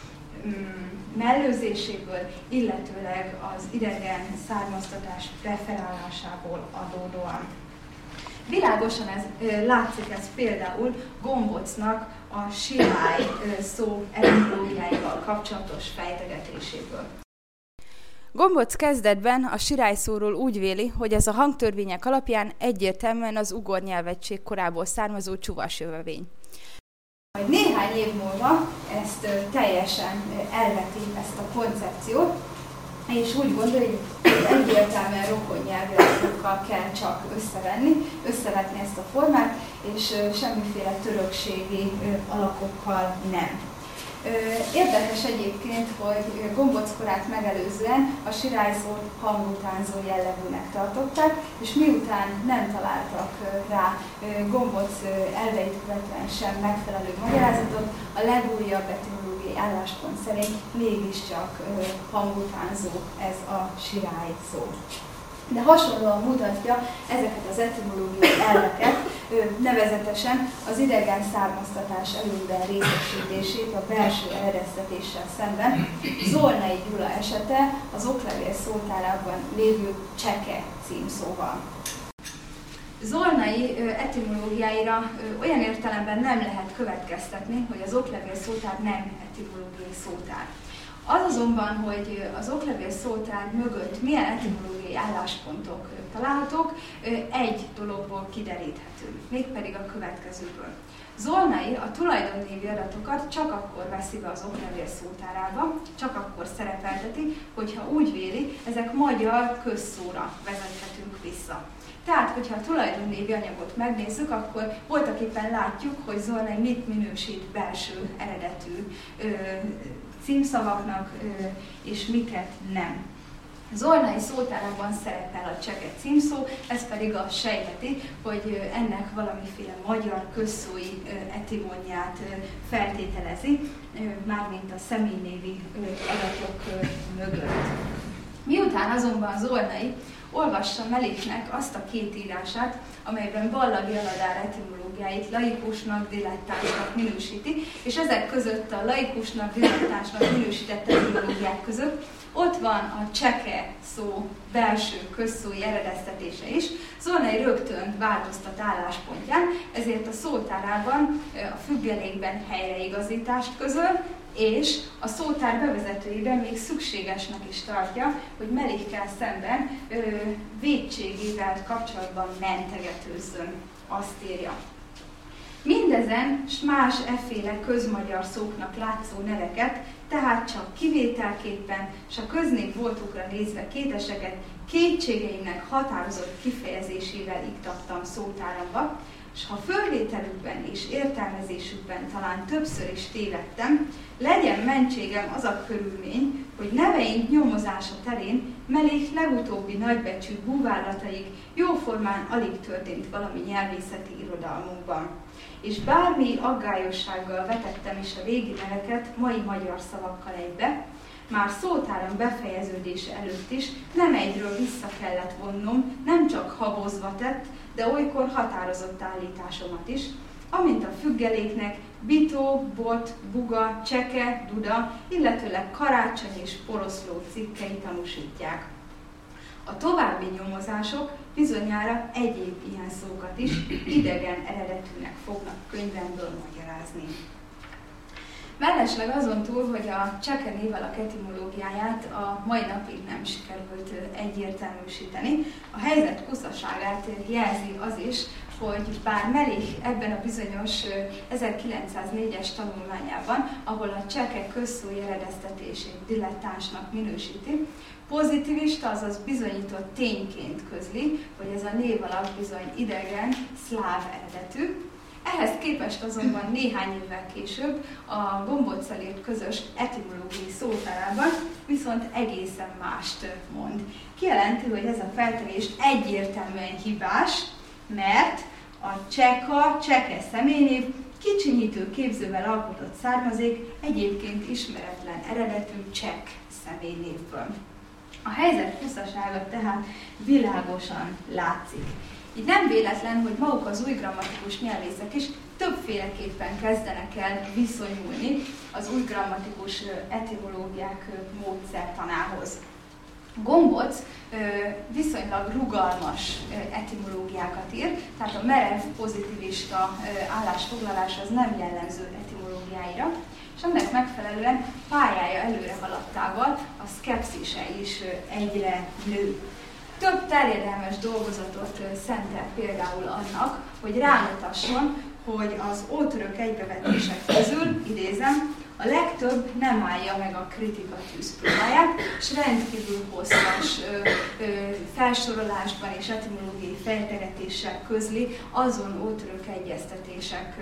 mellőzéséből, illetőleg az idegen származtatás preferálásából adódóan. Világosan látszik ez például Gombocnak a sirály szó etimológiáival kapcsolatos fejtegetéséből. Gomboc kezdetben a sirály szóról úgy véli, hogy ez a hangtörvények alapján egyértelműen az ugor nyelvegység korából származó csuvas jövevény. Majd néhány év múlva ezt teljesen elveti ezt a koncepciót, és úgy gondolja, hogy egyértelműen rokon nyelvvilágokkal kell csak összevetni ezt a formát, és semmiféle törökségi alakokkal nem. Érdekes egyébként, hogy Gomboc korát megelőzően a sirályszót hangutánzó jellegűnek tartották, és miután nem találtak rá Gomboc elveit követően sem megfelelő magyarázatot, a legújabb etimológiai álláspont szerint mégiscsak hangutánzó ez a sirály szó. De hasonlóan mutatja ezeket az etimológiai elveket, nevezetesen az idegen származtatás előnyben részesítését a belső eredeztetéssel szemben Zolnai Gyula esete az oklevél szótárában lévő cseke címszóval. Zolnai etimológiáira olyan értelemben nem lehet következtetni, hogy az oklevél szótár nem etimológiai szótár. Az azonban, hogy az oklevél szótár mögött milyen etimológiai álláspontok találhatók, egy dologból kideríthető, mégpedig a következőből. Zolnai a tulajdonnévi adatokat csak akkor veszi be az oklevél szótárába, csak akkor szerepelteti, hogyha úgy véli, ezek magyar közszóra vezethetünk vissza. Tehát, hogyha a tulajdonnévi anyagot megnézzük, akkor voltaképpen látjuk, hogy Zolnai mit minősít belső eredetű címszavaknak, és miket nem. Zolnai szótárában szerepel a cseke címszó, ez pedig azt sejteti, hogy ennek valamiféle magyar közszói etimóniát feltételezi, mármint a személynévi adatok mögött. Miután azonban Zolnai olvassa Meliknek azt a két írását, amelyben Ballagi Aladár etimológiáit laikusnak, dilettánsnak minősíti, és ezek között a laikusnak, dilettánsnak minősített etimológiák között ott van a cseke szó belső közszói eredeztetése is. Zolnai rögtön változtat álláspontján, ezért a szótárában a függelékben helyreigazítást közöl, és a szótár bevezetőjében még szükségesnek is tartja, hogy Melikkel szemben vétségével kapcsolatban mentegetőzzön, azt írja. Mindezen s más efféle közmagyar szóknak látszó neveket, tehát csak kivételképpen, s a köznév voltukra nézve kéteseket kétségeimnek határozott kifejezésével iktattam szótáramba, s ha fölvételükben és értelmezésükben talán többször is tévedtem, legyen mentségem az a körülmény, hogy neveink nyomozása terén Melik legutóbbi nagybecsű búvárlataik jóformán alig történt valami nyelvészeti irodalmunkban. És bármi aggályossággal vetettem is a régi neveket mai magyar szavakkal egybe, már szótáram befejeződése előtt is nem egyről vissza kellett vonnom, nem csak habozva tett, de olykor határozott állításomat is, amint a függeléknek bitó, bot, buga, cseke, duda, illetőleg karácsony és poroszló cikkei tanúsítják. A további nyomozások bizonyára egyéb ilyen szókat is idegen eredetűnek fognak könyvemből magyarázni. Mellesleg azon túl, hogy a cseke névalak etimológiáját a mai napig nem sikerült egyértelműsíteni, a helyzet kuszaságát jelzi az is, hogy bár Melik ebben a bizonyos 1904-es tanulmányában, ahol a cseke közszói eredeztetését dilettánsnak minősíti, pozitivista, azaz bizonyított tényként közli, hogy ez a névalak bizony idegen, szláv eredetű. Ehhez képest azonban néhány évvel később a Gombocccal írt közös etimológiai szótárában viszont egészen mást mond. Kijelenti, hogy ez a feltevés egyértelműen hibás, mert a cseke személynév kicsinyítő képzővel alkotott származék egyébként ismeretlen eredetű csek személynévből. A helyzet kuszasága tehát világosan látszik. Így nem véletlen, hogy maguk az új grammatikus nyelvészek is többféleképpen kezdenek el viszonyulni az új grammatikus etimológiák módszertanához. Gombóc viszonylag rugalmas etimológiákat ír, tehát a merev pozitivista állásfoglalás az nem jellemző etimológiáira, és ennek megfelelően pályája előre haladtával a szkepszise is egyre nő. Több terjedelmes dolgozatot szentel például annak, hogy rámutasson, hogy az ótörök egybevetések közül, idézem, a legtöbb nem állja meg a kritika tűzpróbáját, és rendkívül hosszas felsorolásban és etimológiai fejtegetéssel közli azon ótörök egyeztetések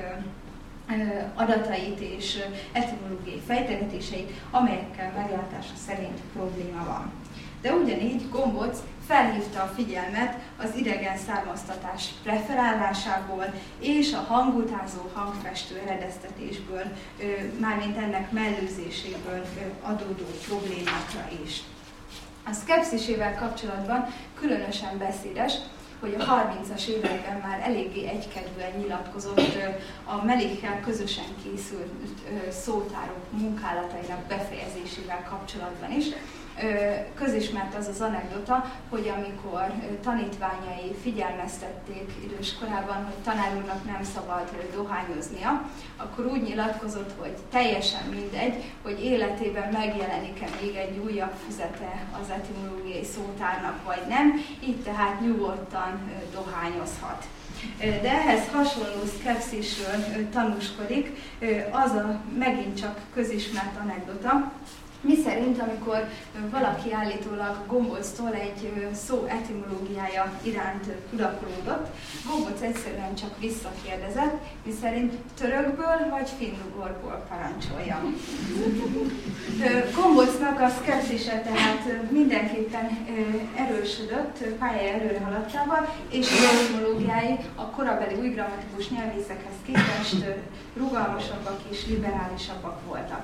adatait és etimológiai fejtegetéseit, amelyekkel meglátása szerint probléma van. De ugyanígy Gombóc felhívta a figyelmet az idegen származtatás preferálásából és a hangutázó hangfestő eredeztetésből, mármint ennek mellőzéséből adódó problémákra is. A szkepszisével kapcsolatban különösen beszédes, hogy a 30-as években már eléggé egykedvűen nyilatkozott a Melikkel közösen készült szótárok munkálatainak befejezésével kapcsolatban is. Közismert az az anekdota, hogy amikor tanítványai figyelmeztették idős korában, hogy tanár úrnak nem szabad dohányoznia, akkor úgy nyilatkozott, hogy teljesen mindegy, hogy életében megjelenik-e még egy újabb füzete az etimológiai szótárnak, vagy nem, így tehát nyugodtan dohányozhat. De ehhez hasonló szkepszisről tanúskodik az a megint csak közismert anekdota, Miszerint, amikor valaki állítólag Gombóctól egy szó etimológiája iránt tudakolódott, Gombóc egyszerűen csak visszakérdezett, miszerint törökből vagy finnugorból parancsoljam. Gombócnak a szkepszise tehát mindenképpen erősödött pálya előre haladtával, és az etimológiái a korabeli új grammatikus nyelvészekhez képest rugalmasabbak és liberálisabbak voltak.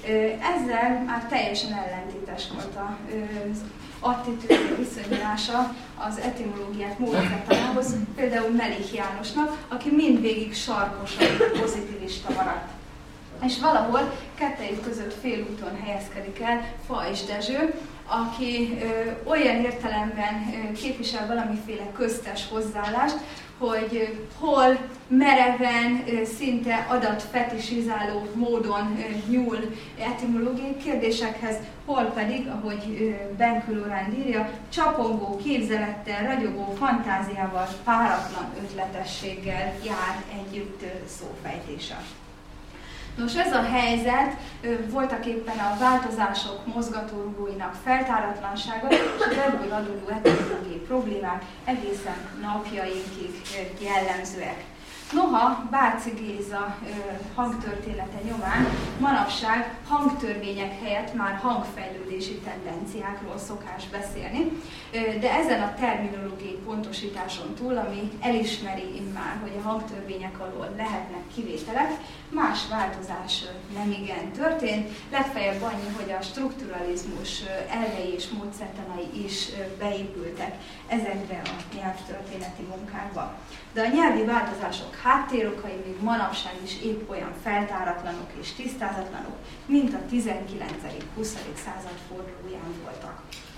Ezzel már teljesen ellentétes volt az attitűd viszonyulása az etimológiák módszertanához, például Melich Jánosnak, aki mindvégig sarkosan pozitivista maradt. És valahol kettejük között félúton helyezkedik el Fajs Dezső, aki olyan értelemben képvisel valamiféle köztes hozzáállást, hogy hol mereven, szinte adatfetisizáló módon nyúl etimológiai kérdésekhez, hol pedig, ahogy Benkő Loránd írja, csapongó képzelettel, ragyogó fantáziával, páratlan ötletességgel jár együtt szófejtése. Nos, ez a helyzet voltaképpen a változások mozgatórugóinak feltáratlansága és az ebből adódó etimológiai problémák egészen napjainkig jellemzőek. Noha Báci Géza hangtörténete nyomán manapság hangtörvények helyett már hangfejlődési tendenciákról szokás beszélni, de ezen a terminológiai pontosításon túl, ami elismeri immár, hogy a hangtörvények alól lehetnek kivételek, más változás nemigen történt, legfeljebb annyi, hogy a strukturalizmus elvei és módszertanai is beépültek ezekbe a nyelvtörténeti munkákba. De a nyelvi változások háttérokai még manapság is épp olyan feltáratlanok és tisztázatlanok, mint a 19.-20. század fordulóján voltak.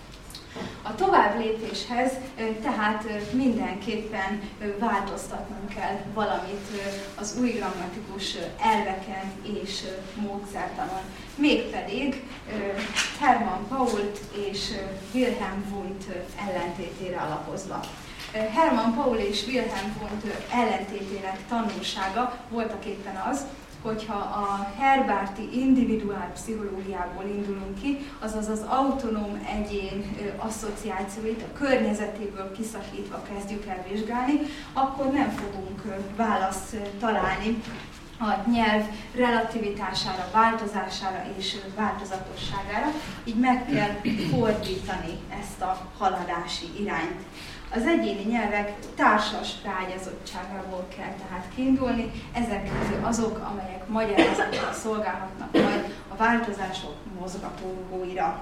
A továbblépéshez tehát mindenképpen változtatnunk kell valamit az új grammatikus elveken és módszertanon. Mégpedig Hermann Pault és Wilhelm Wundt ellentétére alapozva. Hermann Paul és Wilhelm Wundt ellentétének tanulsága voltaképpen az, hogyha a Herbárti individuálpszichológiából indulunk ki, azaz az autonóm egyén asszociációit a környezetéből kiszakítva kezdjük el vizsgálni, akkor nem fogunk választ találni a nyelv relativitására, változására és változatosságára, így meg kell fordítani ezt a haladási irányt. Az egyéni nyelvek társas beágyazottságából kell tehát kiindulni, ezek azok, amelyek magyarázattal szolgálhatnak majd a változások mozgatórugóira.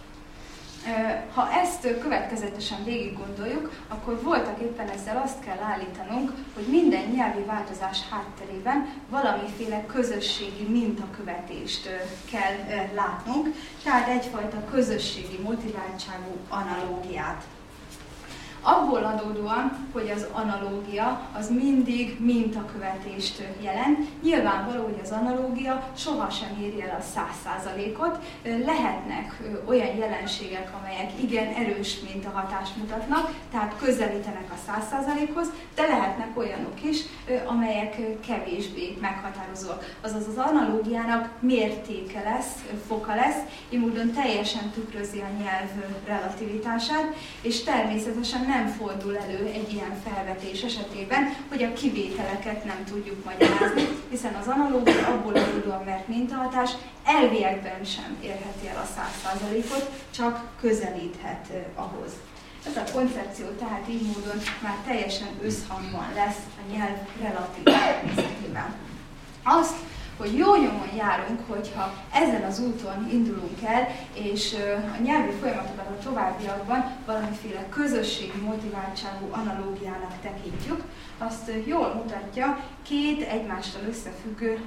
Ha ezt következetesen végig gondoljuk, akkor voltaképpen ezzel azt kell állítanunk, hogy minden nyelvi változás hátterében valamiféle közösségi mintakövetést kell látnunk, tehát egyfajta közösségi motiváltságú analógiát. Abból adódóan, hogy az analógia az mindig mintakövetést jelent, nyilvánvaló, hogy az analógia sohasem éri el a 100%-ot, lehetnek olyan jelenségek, amelyek igen erős mintahatást mutatnak, tehát közelítenek a 100%-hoz, de lehetnek olyanok is, amelyek kevésbé meghatározóak. Azaz az analógiának mértéke lesz, foka lesz, így módon teljesen tükrözi a nyelv relativitását, és természetesen nem fordul elő egy ilyen felvetés esetében, hogy a kivételeket nem tudjuk magyarázni, hiszen az analógia abból adódóan, mert mintahatás elviekben sem érheti el a 100%-ot, csak közelíthet ahhoz. Ez a koncepció tehát így módon már teljesen összhangban lesz a nyelv relatív természetében. Azt, hogy jó nyomon járunk, hogyha ezen az úton indulunk el, és a nyelvi folyamatokat a továbbiakban valamiféle közösségi motiváltságú analógiának tekintjük, azt jól mutatja két egymással összefüggő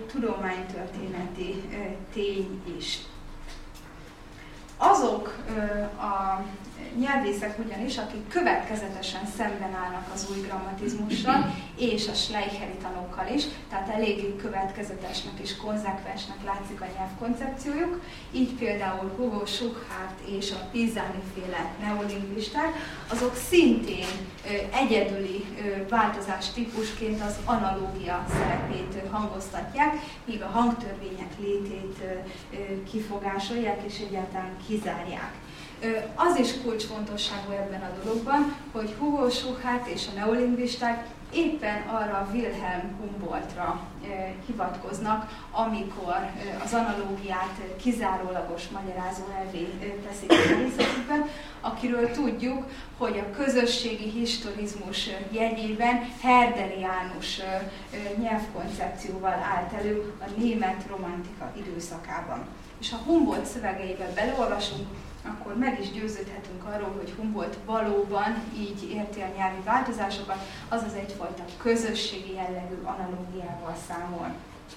tudománytörténeti tény is. Azok a nyelvészek ugyanis, akik következetesen szemben állnak az új grammatizmussal és a Schleicheri tanokkal is, tehát eléggé következetesnek és konzekvensnek látszik a nyelvkoncepciójuk. Így például Hugo Schuchardt és a Pisani-féle neolingvisták, azok szintén egyedüli változás típusként az analógia szerepét hangoztatják, míg a hangtörvények létét kifogásolják és egyáltalán kizárják. Az is kulcsfontosságú ebben a dologban, hogy Hugo Schuchardt és a neolingvisták éppen arra Wilhelm Humboldtra hivatkoznak, amikor az analógiát kizárólagos magyarázó elvé teszik a nyelvészetükben, akiről tudjuk, hogy a közösségi historizmus jegyében herderiánus nyelvkoncepcióval állt elő a német romantika időszakában. És ha Humboldt szövegeibe beleolvasunk, akkor meg is győződhetünk arról, hogy Humboldt valóban így érti a nyelvi változásokat, azaz egyfajta közösségi jellegű analógiával számol.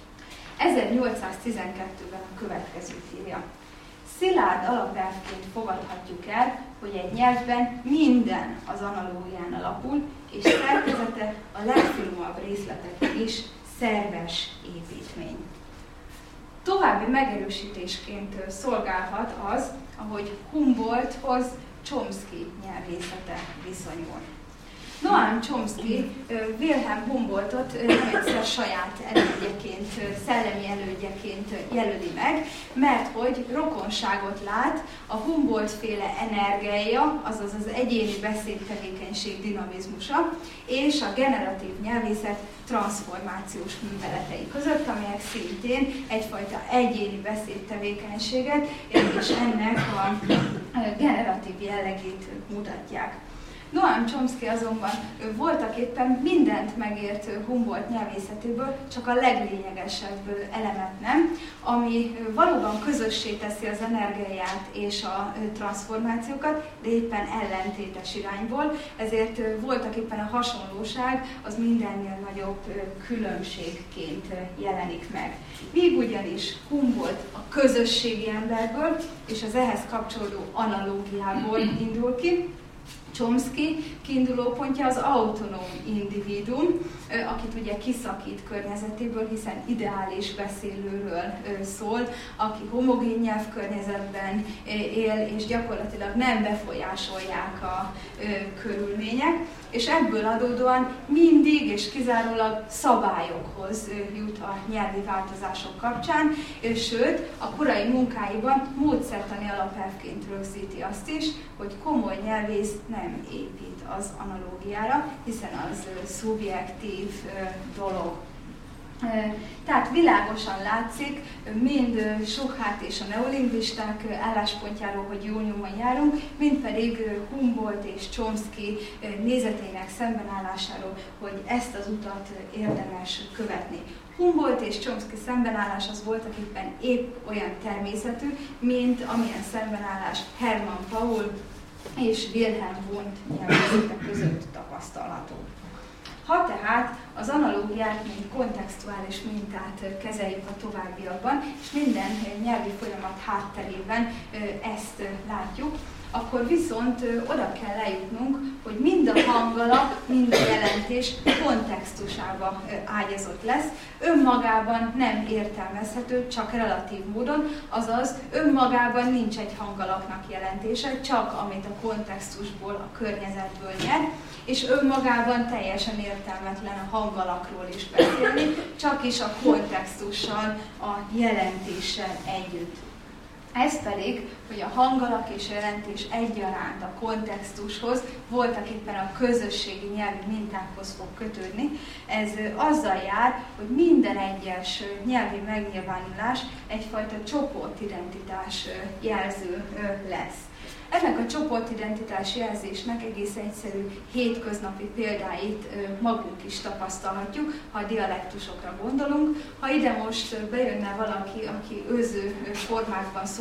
1812-ben a következőt írja. Szilárd alapelvként fogadhatjuk el, hogy egy nyelvben minden az analógián alapul, és szerkezete a legfinomabb részletekig is szerves építmény. További megerősítésként szolgálhat az, ahogy Humboldthoz Chomsky nyelvészete viszonyul. Noam Chomsky Wilhelm Humboldtot nem egyszer saját elődjeként, szellemi elődjeként jelöli meg, mert hogy rokonságot lát a Humboldt-féle energiája, azaz az egyéni beszédtevékenység dinamizmusa, és a generatív nyelvészet transformációs műveletei között, amelyek szintén egyfajta egyéni beszédtevékenységet és ennek a generatív jellegét mutatják. Noam Chomsky azonban voltak éppen mindent megért Humboldt nyelvészetéből, csak a leglényegesebb elemet nem, ami valóban közössé teszi az energiáját és a transformációkat, de éppen ellentétes irányból, ezért voltak éppen a hasonlóság az mindennél nagyobb különbségként jelenik meg. Míg ugyanis Humboldt a közösségi emberből és az ehhez kapcsolódó analógiából indul ki, Chomsky kiindulópontja az autonóm individuum, akit ugye kiszakít környezetéből, hiszen ideális beszélőről szól, aki homogén nyelvkörnyezetben él, és gyakorlatilag nem befolyásolják a körülmények, és ebből adódóan mindig és kizárólag szabályokhoz jut a nyelvi változások kapcsán, sőt, a korai munkáiban módszertani alapelvként rögzíti azt is, hogy komoly nyelvész nem épít az analógiára, hiszen az szubjektív dolog. Tehát világosan látszik, mind Schuchardt és a neolingvisták álláspontjáról, hogy jó nyomon járunk, mind pedig Humboldt és Chomsky nézeteinek szembenállásáról, hogy ezt az utat érdemes követni. Humboldt és Chomsky szembenállás az voltak éppen épp olyan természetű, mint amilyen szembenállás Hermann Paul és Wilhelm Wundt nyelvészetek között tapasztalható. Ha tehát az analógiát, mint kontextuális mintát kezeljük a továbbiakban, és minden nyelvi folyamat hátterében ezt látjuk, akkor viszont oda kell eljutnunk, hogy mind a hangalap, mind a jelentés kontextusába ágyazott lesz, önmagában nem értelmezhető, csak relatív módon, azaz önmagában nincs egy hangalapnak jelentése, csak amit a kontextusból, a környezetből nyer, és önmagában teljesen értelmetlen a hangalakról is beszélni, csak is a kontextussal, a jelentéssel együtt. Ez pedig, hogy a hangalak és jelentés egyaránt a kontextushoz, voltak éppen a közösségi nyelvi mintákhoz fog kötődni. Ez azzal jár, hogy minden egyes nyelvi megnyilvánulás egyfajta csoportidentitás jelző lesz. Ennek a csoportidentitás jelzésnek egész egyszerű hétköznapi példáit magunk is tapasztalhatjuk, ha a dialektusokra gondolunk. Ha ide most bejönne valaki, aki őző formákban szól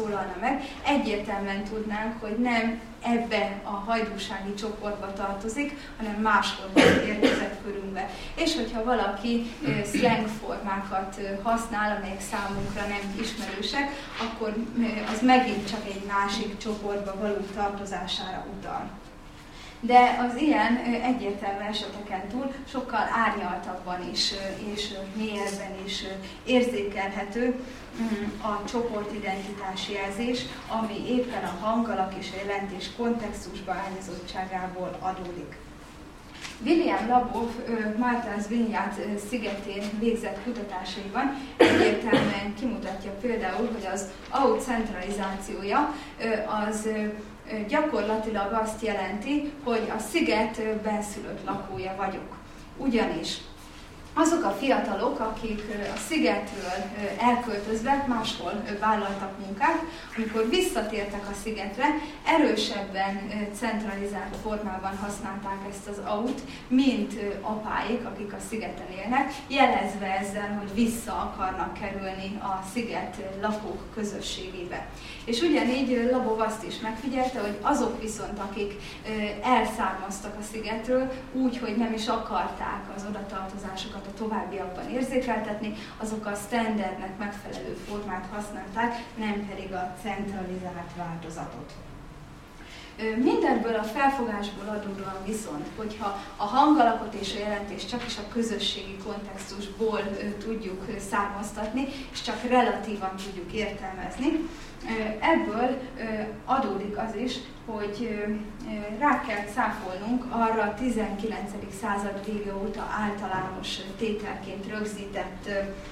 szólalna meg, egyértelműen tudnánk, hogy nem ebbe a hajdúsági csoportba tartozik, hanem máshol érkezett körünkbe. És hogyha valaki slang formákat használ, amelyek számunkra nem ismerősek, akkor az megint csak egy másik csoportba való tartozására utal. De az ilyen egyértelmű eseteken túl sokkal árnyaltabban is és mélyebben is érzékelhető a csoportidentitás jelzés, ami éppen a hangalak és a jelentés kontextusba ágyazottságából adódik. William Labov Martha's Vineyard szigetén végzett kutatásaiban egyértelműen kimutatja például, hogy az out centralizációja az gyakorlatilag azt jelenti, hogy a sziget benszülött lakója vagyok. Ugyanis azok a fiatalok, akik a szigetről elköltözve máshol vállaltak munkát, amikor visszatértek a szigetre, erősebben centralizált formában használták ezt az out, mint apáik, akik a szigeten élnek, jelezve ezzel, hogy vissza akarnak kerülni a sziget lakók közösségébe. És ugyanígy Labov azt is megfigyelte, hogy azok viszont, akik elszármaztak a szigetről, úgy, hogy nem is akarták az odatartozásokat a továbbiakban érzékeltetni, azok a standardnek megfelelő formát használták, nem pedig a centralizált változatot. Mindebből a felfogásból adódóan viszont, hogyha a hangalakot és a jelentést csak is a közösségi kontextusból tudjuk származtatni, és csak relatívan tudjuk értelmezni, ebből adódik az is, hogy rá kell cáfolnunk arra a 19. század vége óta általános tételként rögzített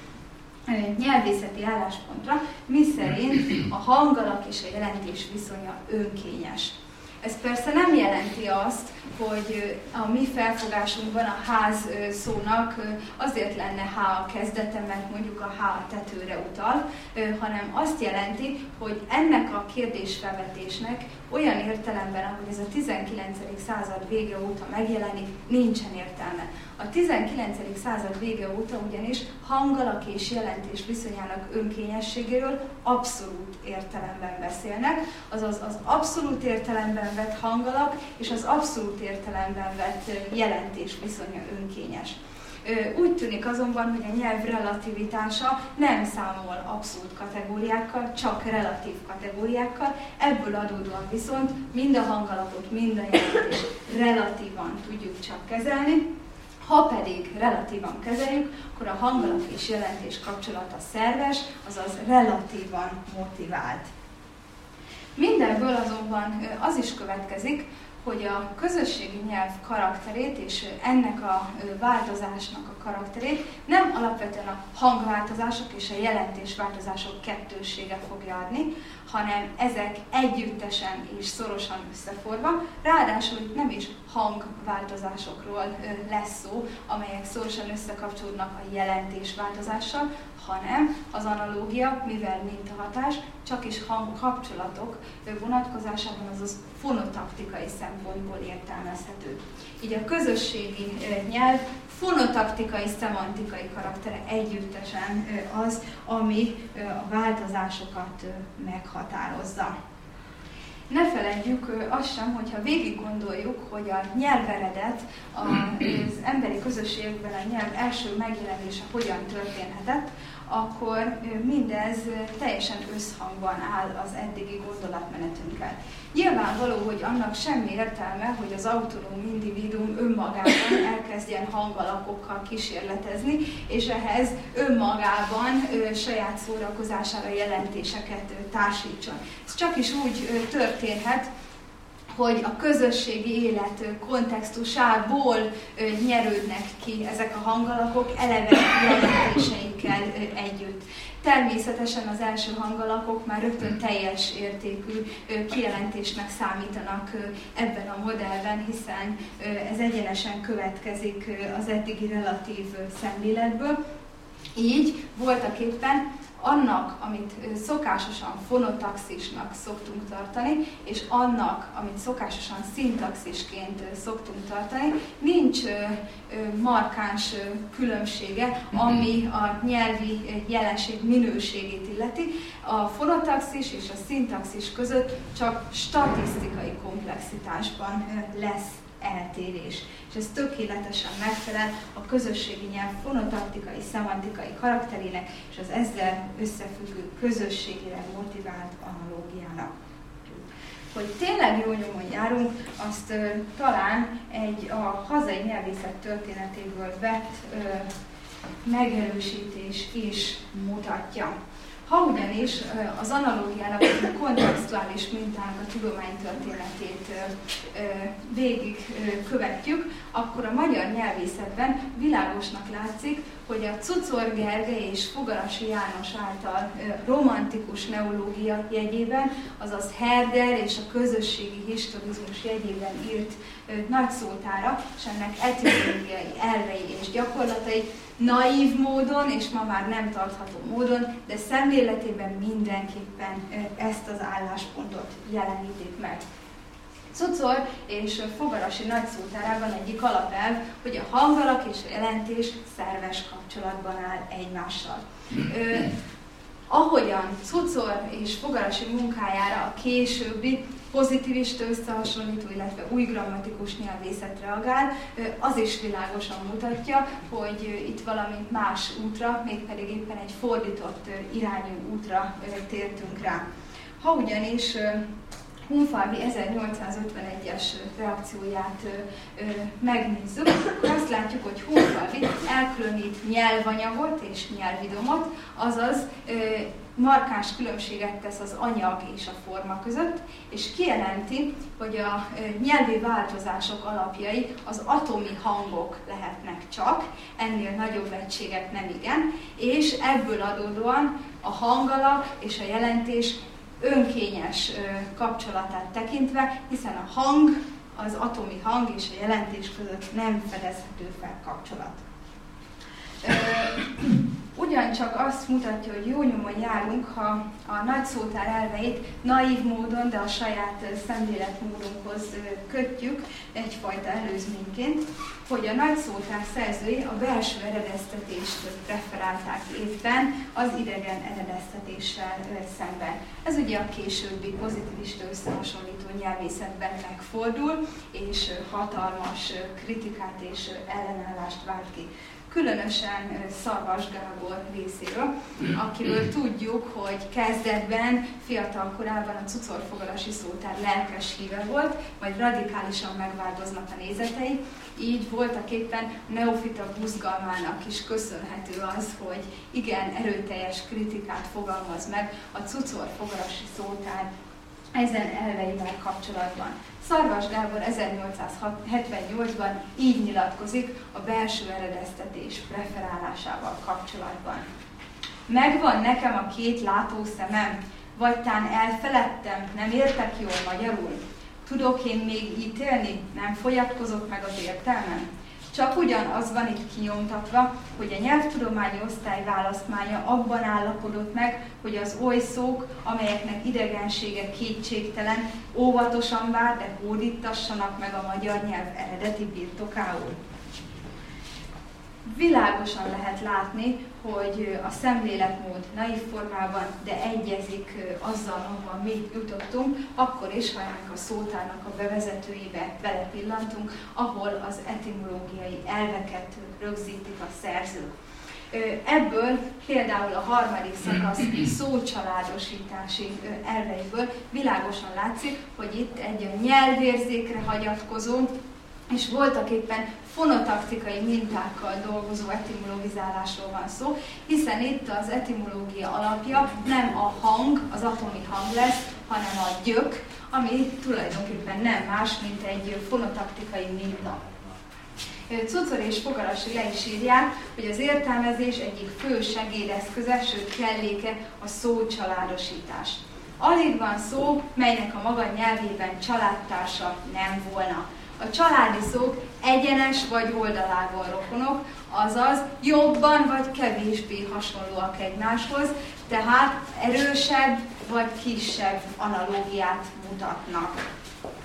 nyelvészeti álláspontra, miszerint a hangalak és a jelentés viszonya önkényes. Ez persze nem jelenti azt, hogy a mi felfogásunkban a ház szónak azért lenne H a kezdete, mert mondjuk a H a tetőre utal, hanem azt jelenti, hogy ennek a kérdésfelvetésnek olyan értelemben, ahogy ez a 19. század vége óta megjelenik, nincsen értelme. A 19. század vége óta ugyanis hangalak és jelentés viszonyának önkényességéről abszolút értelemben beszélnek, azaz az abszolút értelemben vett hangalak és az abszolút értelemben vett jelentés viszonya önkényes. Úgy tűnik azonban, hogy a nyelv relativitása nem számol abszolút kategóriákkal, csak relatív kategóriákkal, ebből adódóan viszont mind a hangalapot, mind a jelentést relatívan tudjuk csak kezelni. Ha pedig relatívan kezeljük, akkor a hangalak és jelentés kapcsolata szerves, azaz relatívan motivált. Mindenből azonban az is következik, hogy a közösségi nyelv karakterét és ennek a változásnak a karakterét nem alapvetően a hangváltozások és a jelentésváltozások kettőssége fogja adni, hanem ezek együttesen és szorosan összeforva, ráadásul itt nem is hangváltozásokról lesz szó, amelyek szorosan összekapcsolódnak a jelentésváltozással, hanem az analógia, mivel mintahatás, csak is hangkapcsolatok vonatkozásában, azaz fonotaktikai szempontból értelmezhető. Így a közösségi nyelv fonotaktikai, szemantikai karaktere együttesen az, ami a változásokat meghatározza. Ne feledjük azt sem, hogyha végig gondoljuk, hogy a nyelveredet az emberi közösségekben a nyelv első megjelenése hogyan történhetett, akkor mindez teljesen összhangban áll az eddigi gondolatmenetünkkel. Nyilvánvaló, hogy annak semmi értelme, hogy az autonóm individuum önmagában elkezdjen hangalakokkal kísérletezni, és ehhez önmagában saját szórakozására jelentéseket társítson. Ez csak is úgy történhet, hogy a közösségi élet kontextusából nyerődnek ki ezek a hangalakok eleve jelentéseikkel együtt. Természetesen az első hangalakok már rögtön teljes értékű kijelentésnek számítanak ebben a modellben, hiszen ez egyenesen következik az eddigi relatív szemléletből. Így voltaképpen annak, amit szokásosan fonotaxisnak szoktunk tartani, és annak, amit szokásosan szintaxisként szoktunk tartani, nincs markáns különbsége, ami a nyelvi jelenség minőségét illeti. A fonotaxis és a szintaxis között csak statisztikai komplexitásban lesz eltérés. És ez tökéletesen megfelel a közösségi nyelv fonotaktikai, szemantikai karakterének és az ezzel összefüggő közösségére motivált analógiának. Hogy tényleg jó nyomon járunk, azt talán a hazai nyelvészet történetéből vett megerősítés is mutatja. Ha ugyanis az analógiának, a kontextuális mintának a tudománytörténetét végig követjük, akkor a magyar nyelvészetben világosnak látszik, hogy a Czuczor Gergely és Fogarasi János által romantikus neológia jegyében, azaz Herder és a közösségi historizmus jegyében írt nagyszótára, és ennek etimológiai elvei és gyakorlatai naív módon, és ma már nem tartható módon, de szemléletében mindenképpen ezt az álláspontot jelenítik meg. Czuczor és Fogarasi nagyszótárában egyik alapelv, hogy a hangalak és a jelentés szerves kapcsolatban áll egymással. Ahogyan Czuczor és Fogarasi munkájára a későbbi pozitivista összehasonlító, illetve új grammatikus nyelvészet reagál, az is világosan mutatja, hogy itt valami más útra, mégpedig éppen egy fordított irányú útra tértünk rá. Ha ugyanis Hunfalvi 1851-es reakcióját megnézzük, akkor azt látjuk, hogy Hunfalvi elkülönít nyelvanyagot és nyelvidomot, azaz markáns különbséget tesz az anyag és a forma között, és kijelenti, hogy a nyelvi változások alapjai az atomi hangok lehetnek csak, ennél nagyobb egységek nem igen, és ebből adódóan a hangalak és a jelentés önkényes kapcsolatát tekintve, hiszen a hang, az atomi hang és a jelentés között nem fedezhető fel kapcsolat. Ugyancsak azt mutatja, hogy jó nyomon járunk, ha a nagyszótár elveit naív módon, de a saját szemléletmódunkhoz kötjük egyfajta előzményként, hogy a nagyszótár szerzői a belső eredeztetést preferálták éppen az idegen eredeztetéssel szemben. Ez ugye a későbbi pozitivista összehasonlító nyelvészetben megfordul, és hatalmas kritikát és ellenállást vált ki. Különösen Szarvas Gábor részéről, akiről tudjuk, hogy kezdetben, fiatal korában a Czuczor-Fogarasi szótár lelkes híve volt, majd radikálisan megváltoznak a nézetei, így voltaképpen neofita buzgalmának is köszönhető az, hogy igen erőteljes kritikát fogalmaz meg a Czuczor-Fogarasi szótár ezen elveivel kapcsolatban. Szarvas Gábor 1878-ban így nyilatkozik a belső eredeztetés preferálásával kapcsolatban. Megvan nekem a két látószemem, vagy tán elfeledtem, nem értek jól magyarul? Tudok én még ítélni, nem fogyatkozott meg az értelmem? Csak ugyanaz van itt kinyomtatva, hogy a nyelvtudományi osztály választmánya abban állapodott meg, hogy az oly szók, amelyeknek idegensége kétségtelen, óvatosan bár, de hódítassanak meg a magyar nyelv eredeti birtokául. Világosan lehet látni, hogy a szemléletmód naív formában, de egyezik azzal, ahol mi jutottunk, akkor is, ha ennek a szótárnak a bevezetőibe belepillantunk, ahol az etimológiai elveket rögzítik a szerzők. Ebből például a harmadik szakasz szócsaládosítási elveiből világosan látszik, hogy itt egy nyelvérzékre hagyatkozó, és voltaképpen fonotaktikai mintákkal dolgozó etimologizálásról van szó, hiszen itt az etimológia alapja nem a hang, az atomi hang lesz, hanem a gyök, ami tulajdonképpen nem más, mint egy fonotaktikai minta. Czuczor és Fogarasi le is írják, hogy az értelmezés egyik fő segédeszköze, sőt kelléke a szócsaládosítás. Alig van szó, melynek a maga nyelvében családtársa nem volna. A családi szók egyenes vagy oldalágon rokonok, azaz jobban vagy kevésbé hasonlóak egymáshoz, tehát erősebb vagy kisebb analógiát mutatnak.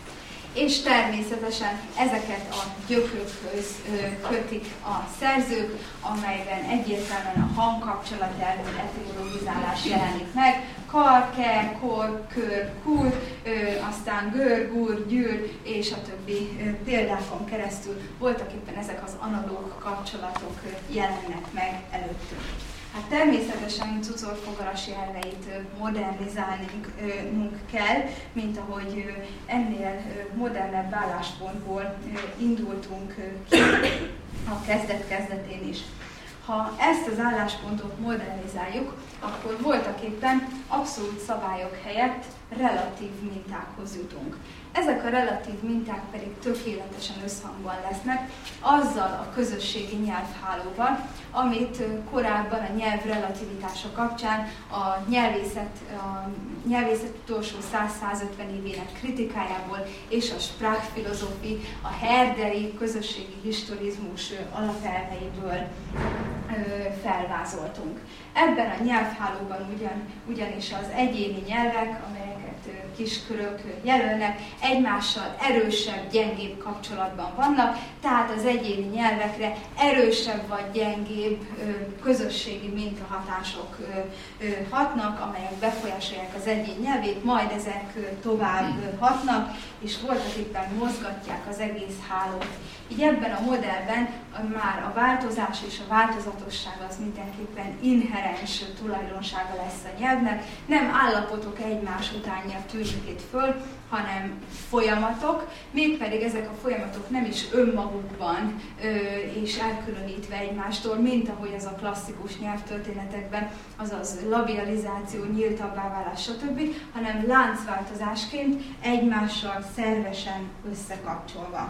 És természetesen ezeket a gyökrökhöz kötik a szerzők, amelyben egyértelműen a hangkapcsolat elvű etimologizálás jelenik meg. Kar, ker, kor, kör, kur, aztán gör, gur, gyűr, és a többi példákon keresztül voltak éppen ezek az analóg kapcsolatok jelennek meg előttünk. Hát természetesen cucorfogaras jelveit modernizálnunk kell, mint ahogy ennél modernebb álláspontból indultunk ki a kezdet-kezdetén is. Ha ezt az álláspontot modernizáljuk, akkor voltaképpen abszolút szabályok helyett relatív mintákhoz jutunk. Ezek a relatív minták pedig tökéletesen összhangban lesznek azzal a közösségi nyelvhálóval, amit korábban a nyelv relativitása kapcsán a nyelvészet utolsó 100-150 évének kritikájából és a Sprachphilosophie, a herderi közösségi historizmus alapelveiből felvázoltunk. Ebben a nyelvhálóban ugyanis az egyéni nyelvek, amelyeket kiskörök jelölnek, egymással erősebb, gyengébb kapcsolatban vannak, tehát az egyéni nyelvekre erősebb vagy gyengébb közösségi mintahatások hatnak, amelyek befolyásolják az egyén nyelvét, majd ezek tovább hatnak, és voltaképpen mozgatják az egész hálót. Így ebben a modellben már a változás és a változatosság az mindenképpen inherens tulajdonsága lesz a nyelvnek, nem állapotok egymás utánja tűnik itt föl, hanem folyamatok, mégpedig ezek a folyamatok nem is önmagukban és elkülönítve egymástól, mint ahogy az a klasszikus nyelvtörténetekben, azaz labializáció, nyíltabbá válás, stb., hanem láncváltozásként egymással szervesen összekapcsolva.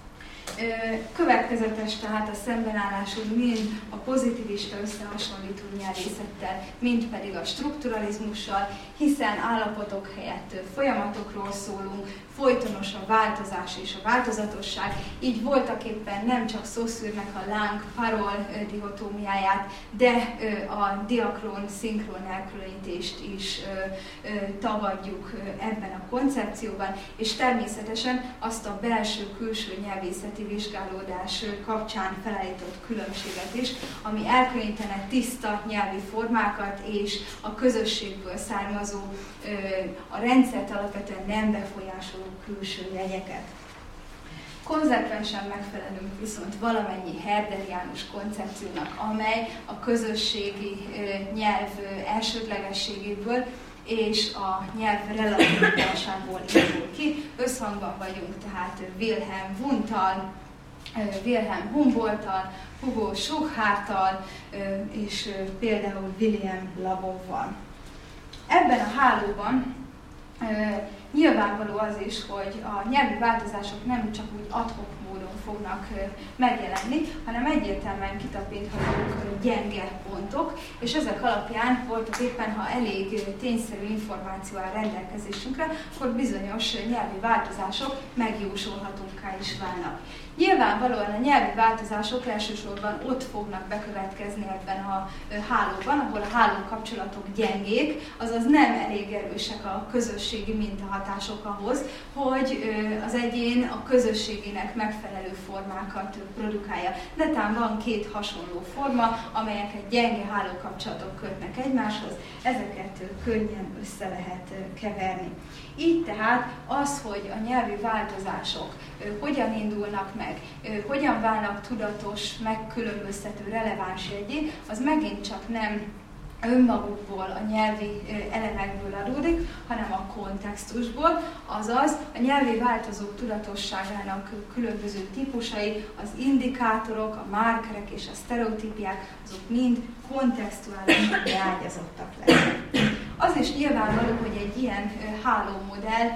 Következetes tehát a szembenállásunk mind a pozitivista összehasonlító nyelvészettel, mind pedig a strukturalizmussal, hiszen állapotok helyett folyamatokról szólunk, folytonos a változás és a változatosság, így voltaképpen nem csak Saussure-nek a láng-parol dihotómiáját, de a diakrón-szinkron elkülönítést is tagadjuk ebben a koncepcióban, és természetesen azt a belső-külső nyelvészeti vizsgálódás kapcsán felállított különbséget is, ami elkülönítene tiszta nyelvi formákat és a közösségből származó, a rendszert alapvetően nem befolyásoló külső jegyeket. Konzekvensen megfelelünk viszont valamennyi herderiánus koncepciónak, amely a közösségi nyelv elsődlegességéből és a nyelv relativitásából indul ki. Összhangban vagyunk tehát Wilhelm Wundttal, Wilhelm Humboldttal, Hugo Schucharttal és például William Labovval. Ebben a hálóban nyilvánvaló az is, hogy a nyelvi változások nem csak úgy ad hoc módon fognak megjelenni, hanem egyértelműen kitapinthatók gyenge pontok, és ezek alapján voltak éppen, ha elég tényszerű információ áll rendelkezésünkre, akkor bizonyos nyelvi változások megjósolhatókká is válnak. Nyilvánvalóan a nyelvi változások elsősorban ott fognak bekövetkezni ebben a hálóban, ahol a hálókapcsolatok gyengék, azaz nem elég erősek a közösségi mintahatások ahhoz, hogy az egyén a közösségének megfelelő formákat produkálja. Netán van két hasonló forma, amelyeket gyenge hálókapcsolatok kötnek egymáshoz, ezeket könnyen össze lehet keverni. Így tehát az, hogy a nyelvi változások hogyan indulnak meg, hogyan válnak tudatos, megkülönböztető, releváns jeggyé, az megint csak nem önmagukból, a nyelvi elemekből adódik, hanem a kontextusból, azaz a nyelvi változók tudatosságának különböző típusai, az indikátorok, a márkerek és a sztereotípiák, azok mind kontextuálisan beágyazottak lesznek. Az is nyilvánvaló, hogy egy ilyen hálómodell,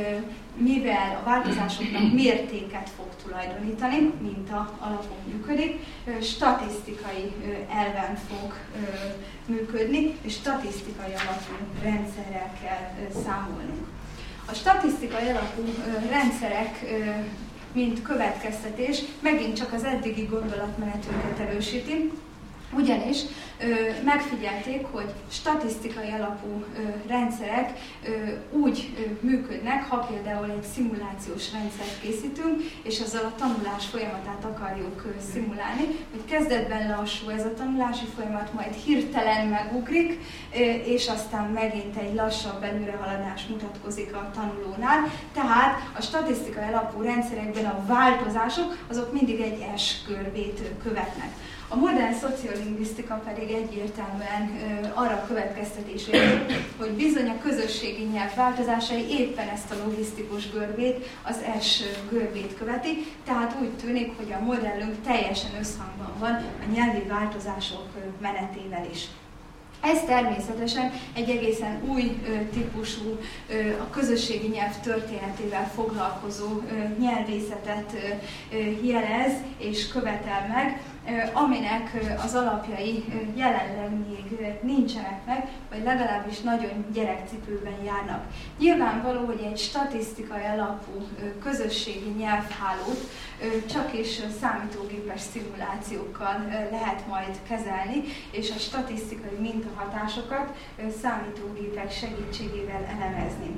mivel a változásoknak mértéket fog tulajdonítani, minta alapon működik, statisztikai elven fog működni, és statisztikai alapú rendszerrel kell számolnunk. A statisztikai alapú rendszerek mint következtetés megint csak az eddigi gondolatmenetünket erősíti, ugyanis megfigyelték, hogy statisztikai alapú rendszerek úgy működnek, ha például egy szimulációs rendszert készítünk, és azzal a tanulás folyamatát akarjuk szimulálni, hogy kezdetben lassú ez a tanulási folyamat, majd hirtelen megugrik, és aztán megint egy lassabb előrehaladás mutatkozik a tanulónál. Tehát a statisztikai alapú rendszerekben a változások azok mindig egy S-görbét követnek. A modern szociolingvisztika pedig egyértelműen arra következtetésre jut, hogy bizony a közösségi nyelv változásai éppen ezt a logisztikus görbét, az S görbét követi, tehát úgy tűnik, hogy a modellünk teljesen összhangban van a nyelvi változások menetével is. Ez természetesen egy egészen új típusú, a közösségi nyelv történetével foglalkozó nyelvészetet jelez és követel meg, aminek az alapjai jelenleg még nincsenek meg, vagy legalábbis nagyon gyerekcipőben járnak. Nyilvánvaló, hogy egy statisztikai alapú közösségi nyelvhálót csak is számítógépes szimulációkkal lehet majd kezelni, és a statisztikai mintahatásokat számítógépek segítségével elemezni.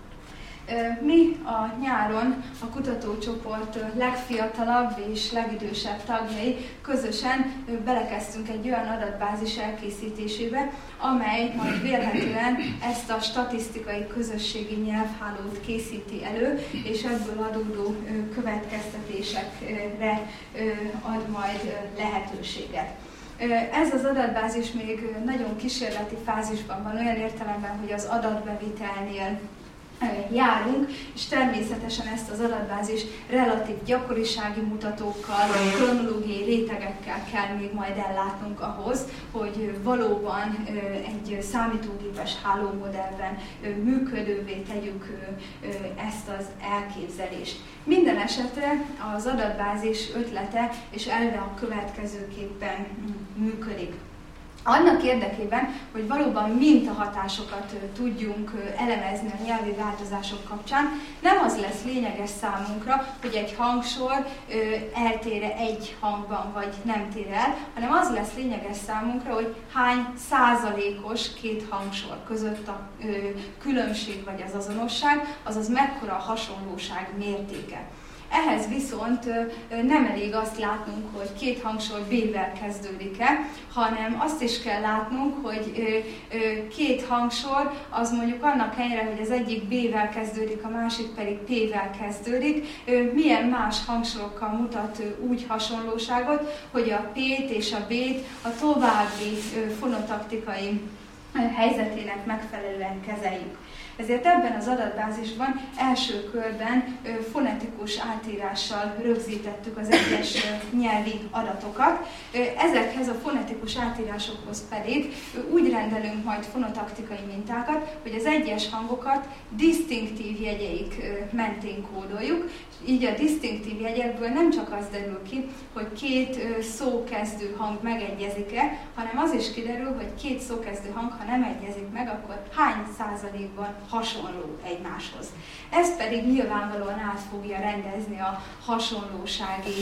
Mi a nyáron a kutatócsoport legfiatalabb és legidősebb tagjai közösen belekezdtünk egy olyan adatbázis elkészítésébe, amely majd vélhetően ezt a statisztikai közösségi nyelvhálót készíti elő, és ebből adódó következtetésekre ad majd lehetőséget. Ez az adatbázis még nagyon kísérleti fázisban van, olyan értelemben, hogy az adatbevitelnél járunk, és természetesen ezt az adatbázis relatív gyakorisági mutatókkal, kronológiai rétegekkel kell még majd ellátnunk ahhoz, hogy valóban egy számítógépes hálómodellben működővé tegyük ezt az elképzelést. Minden esetre az adatbázis ötlete és elve a következőképpen működik. Annak érdekében, hogy valóban mintahatásokat tudjunk elemezni a nyelvi változások kapcsán, nem az lesz lényeges számunkra, hogy egy hangsor eltér-e egy hangban, vagy nem tér el, hanem az lesz lényeges számunkra, hogy hány százalékos két hangsor között a különbség vagy az azonosság, azaz mekkora a hasonlóság mértéke. Ehhez viszont nem elég azt látnunk, hogy két hangsor B-vel kezdődik-e, hanem azt is kell látnunk, hogy két hangsor az mondjuk annak ellenére, hogy az egyik B-vel kezdődik, a másik pedig P-vel kezdődik, milyen más hangsorokkal mutat úgy hasonlóságot, hogy a P-t és a B-t a további fonotaktikai helyzetének megfelelően kezeljük. Ezért ebben az adatbázisban első körben fonetikus átírással rögzítettük az egyes nyelvi adatokat. Ezekhez a fonetikus átírásokhoz pedig úgy rendelünk majd fonotaktikai mintákat, hogy az egyes hangokat disztinktív jegyeik mentén kódoljuk. Így a disztinktív jegyekből nem csak az derül ki, hogy két szókezdő hang megegyezik-e, hanem az is kiderül, hogy két szókezdő hang, ha nem egyezik meg, akkor hány százalékban hasonló egymáshoz. Ez pedig nyilvánvalóan át fogja rendezni a hasonlósági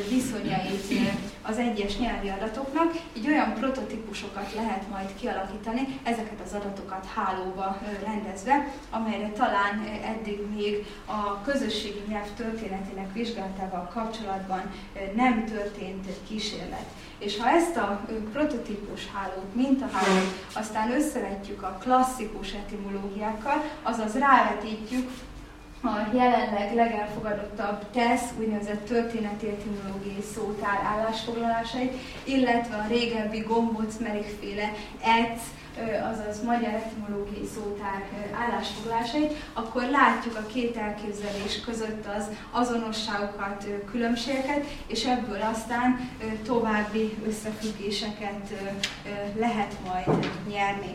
viszonyait az egyes nyelvi adatoknak, így olyan prototípusokat lehet majd kialakítani, ezeket az adatokat hálóba rendezve, amelyre talán eddig még a közösségi nyelv történetének vizsgálatával kapcsolatban nem történt kísérlet. És ha ezt a prototípus hálót, mintahálót aztán összevetjük a klasszikus etimológiákkal, azaz rávetítjük a jelenleg legelfogadottabb TESZ, úgynevezett történeti etimológiai szótár állásfoglalásait, illetve a régebbi Gombóc-Merich-féle ETS, azaz magyar etimológiai szótár állásfoglalásait, akkor látjuk a két elképzelés között az azonosságokat, különbségeket, és ebből aztán további összefüggéseket lehet majd nyerni.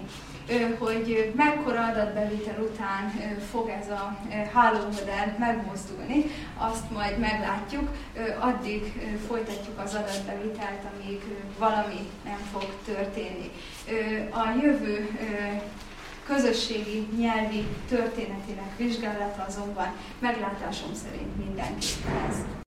Hogy mekkora adatbevitel után fog ez a hálómodell megmozdulni, azt majd meglátjuk, addig folytatjuk az adatbevitelt, amíg valami nem fog történni. A jövő közösségi, nyelvi történetének vizsgálata azonban meglátásom szerint mindenképpen ez.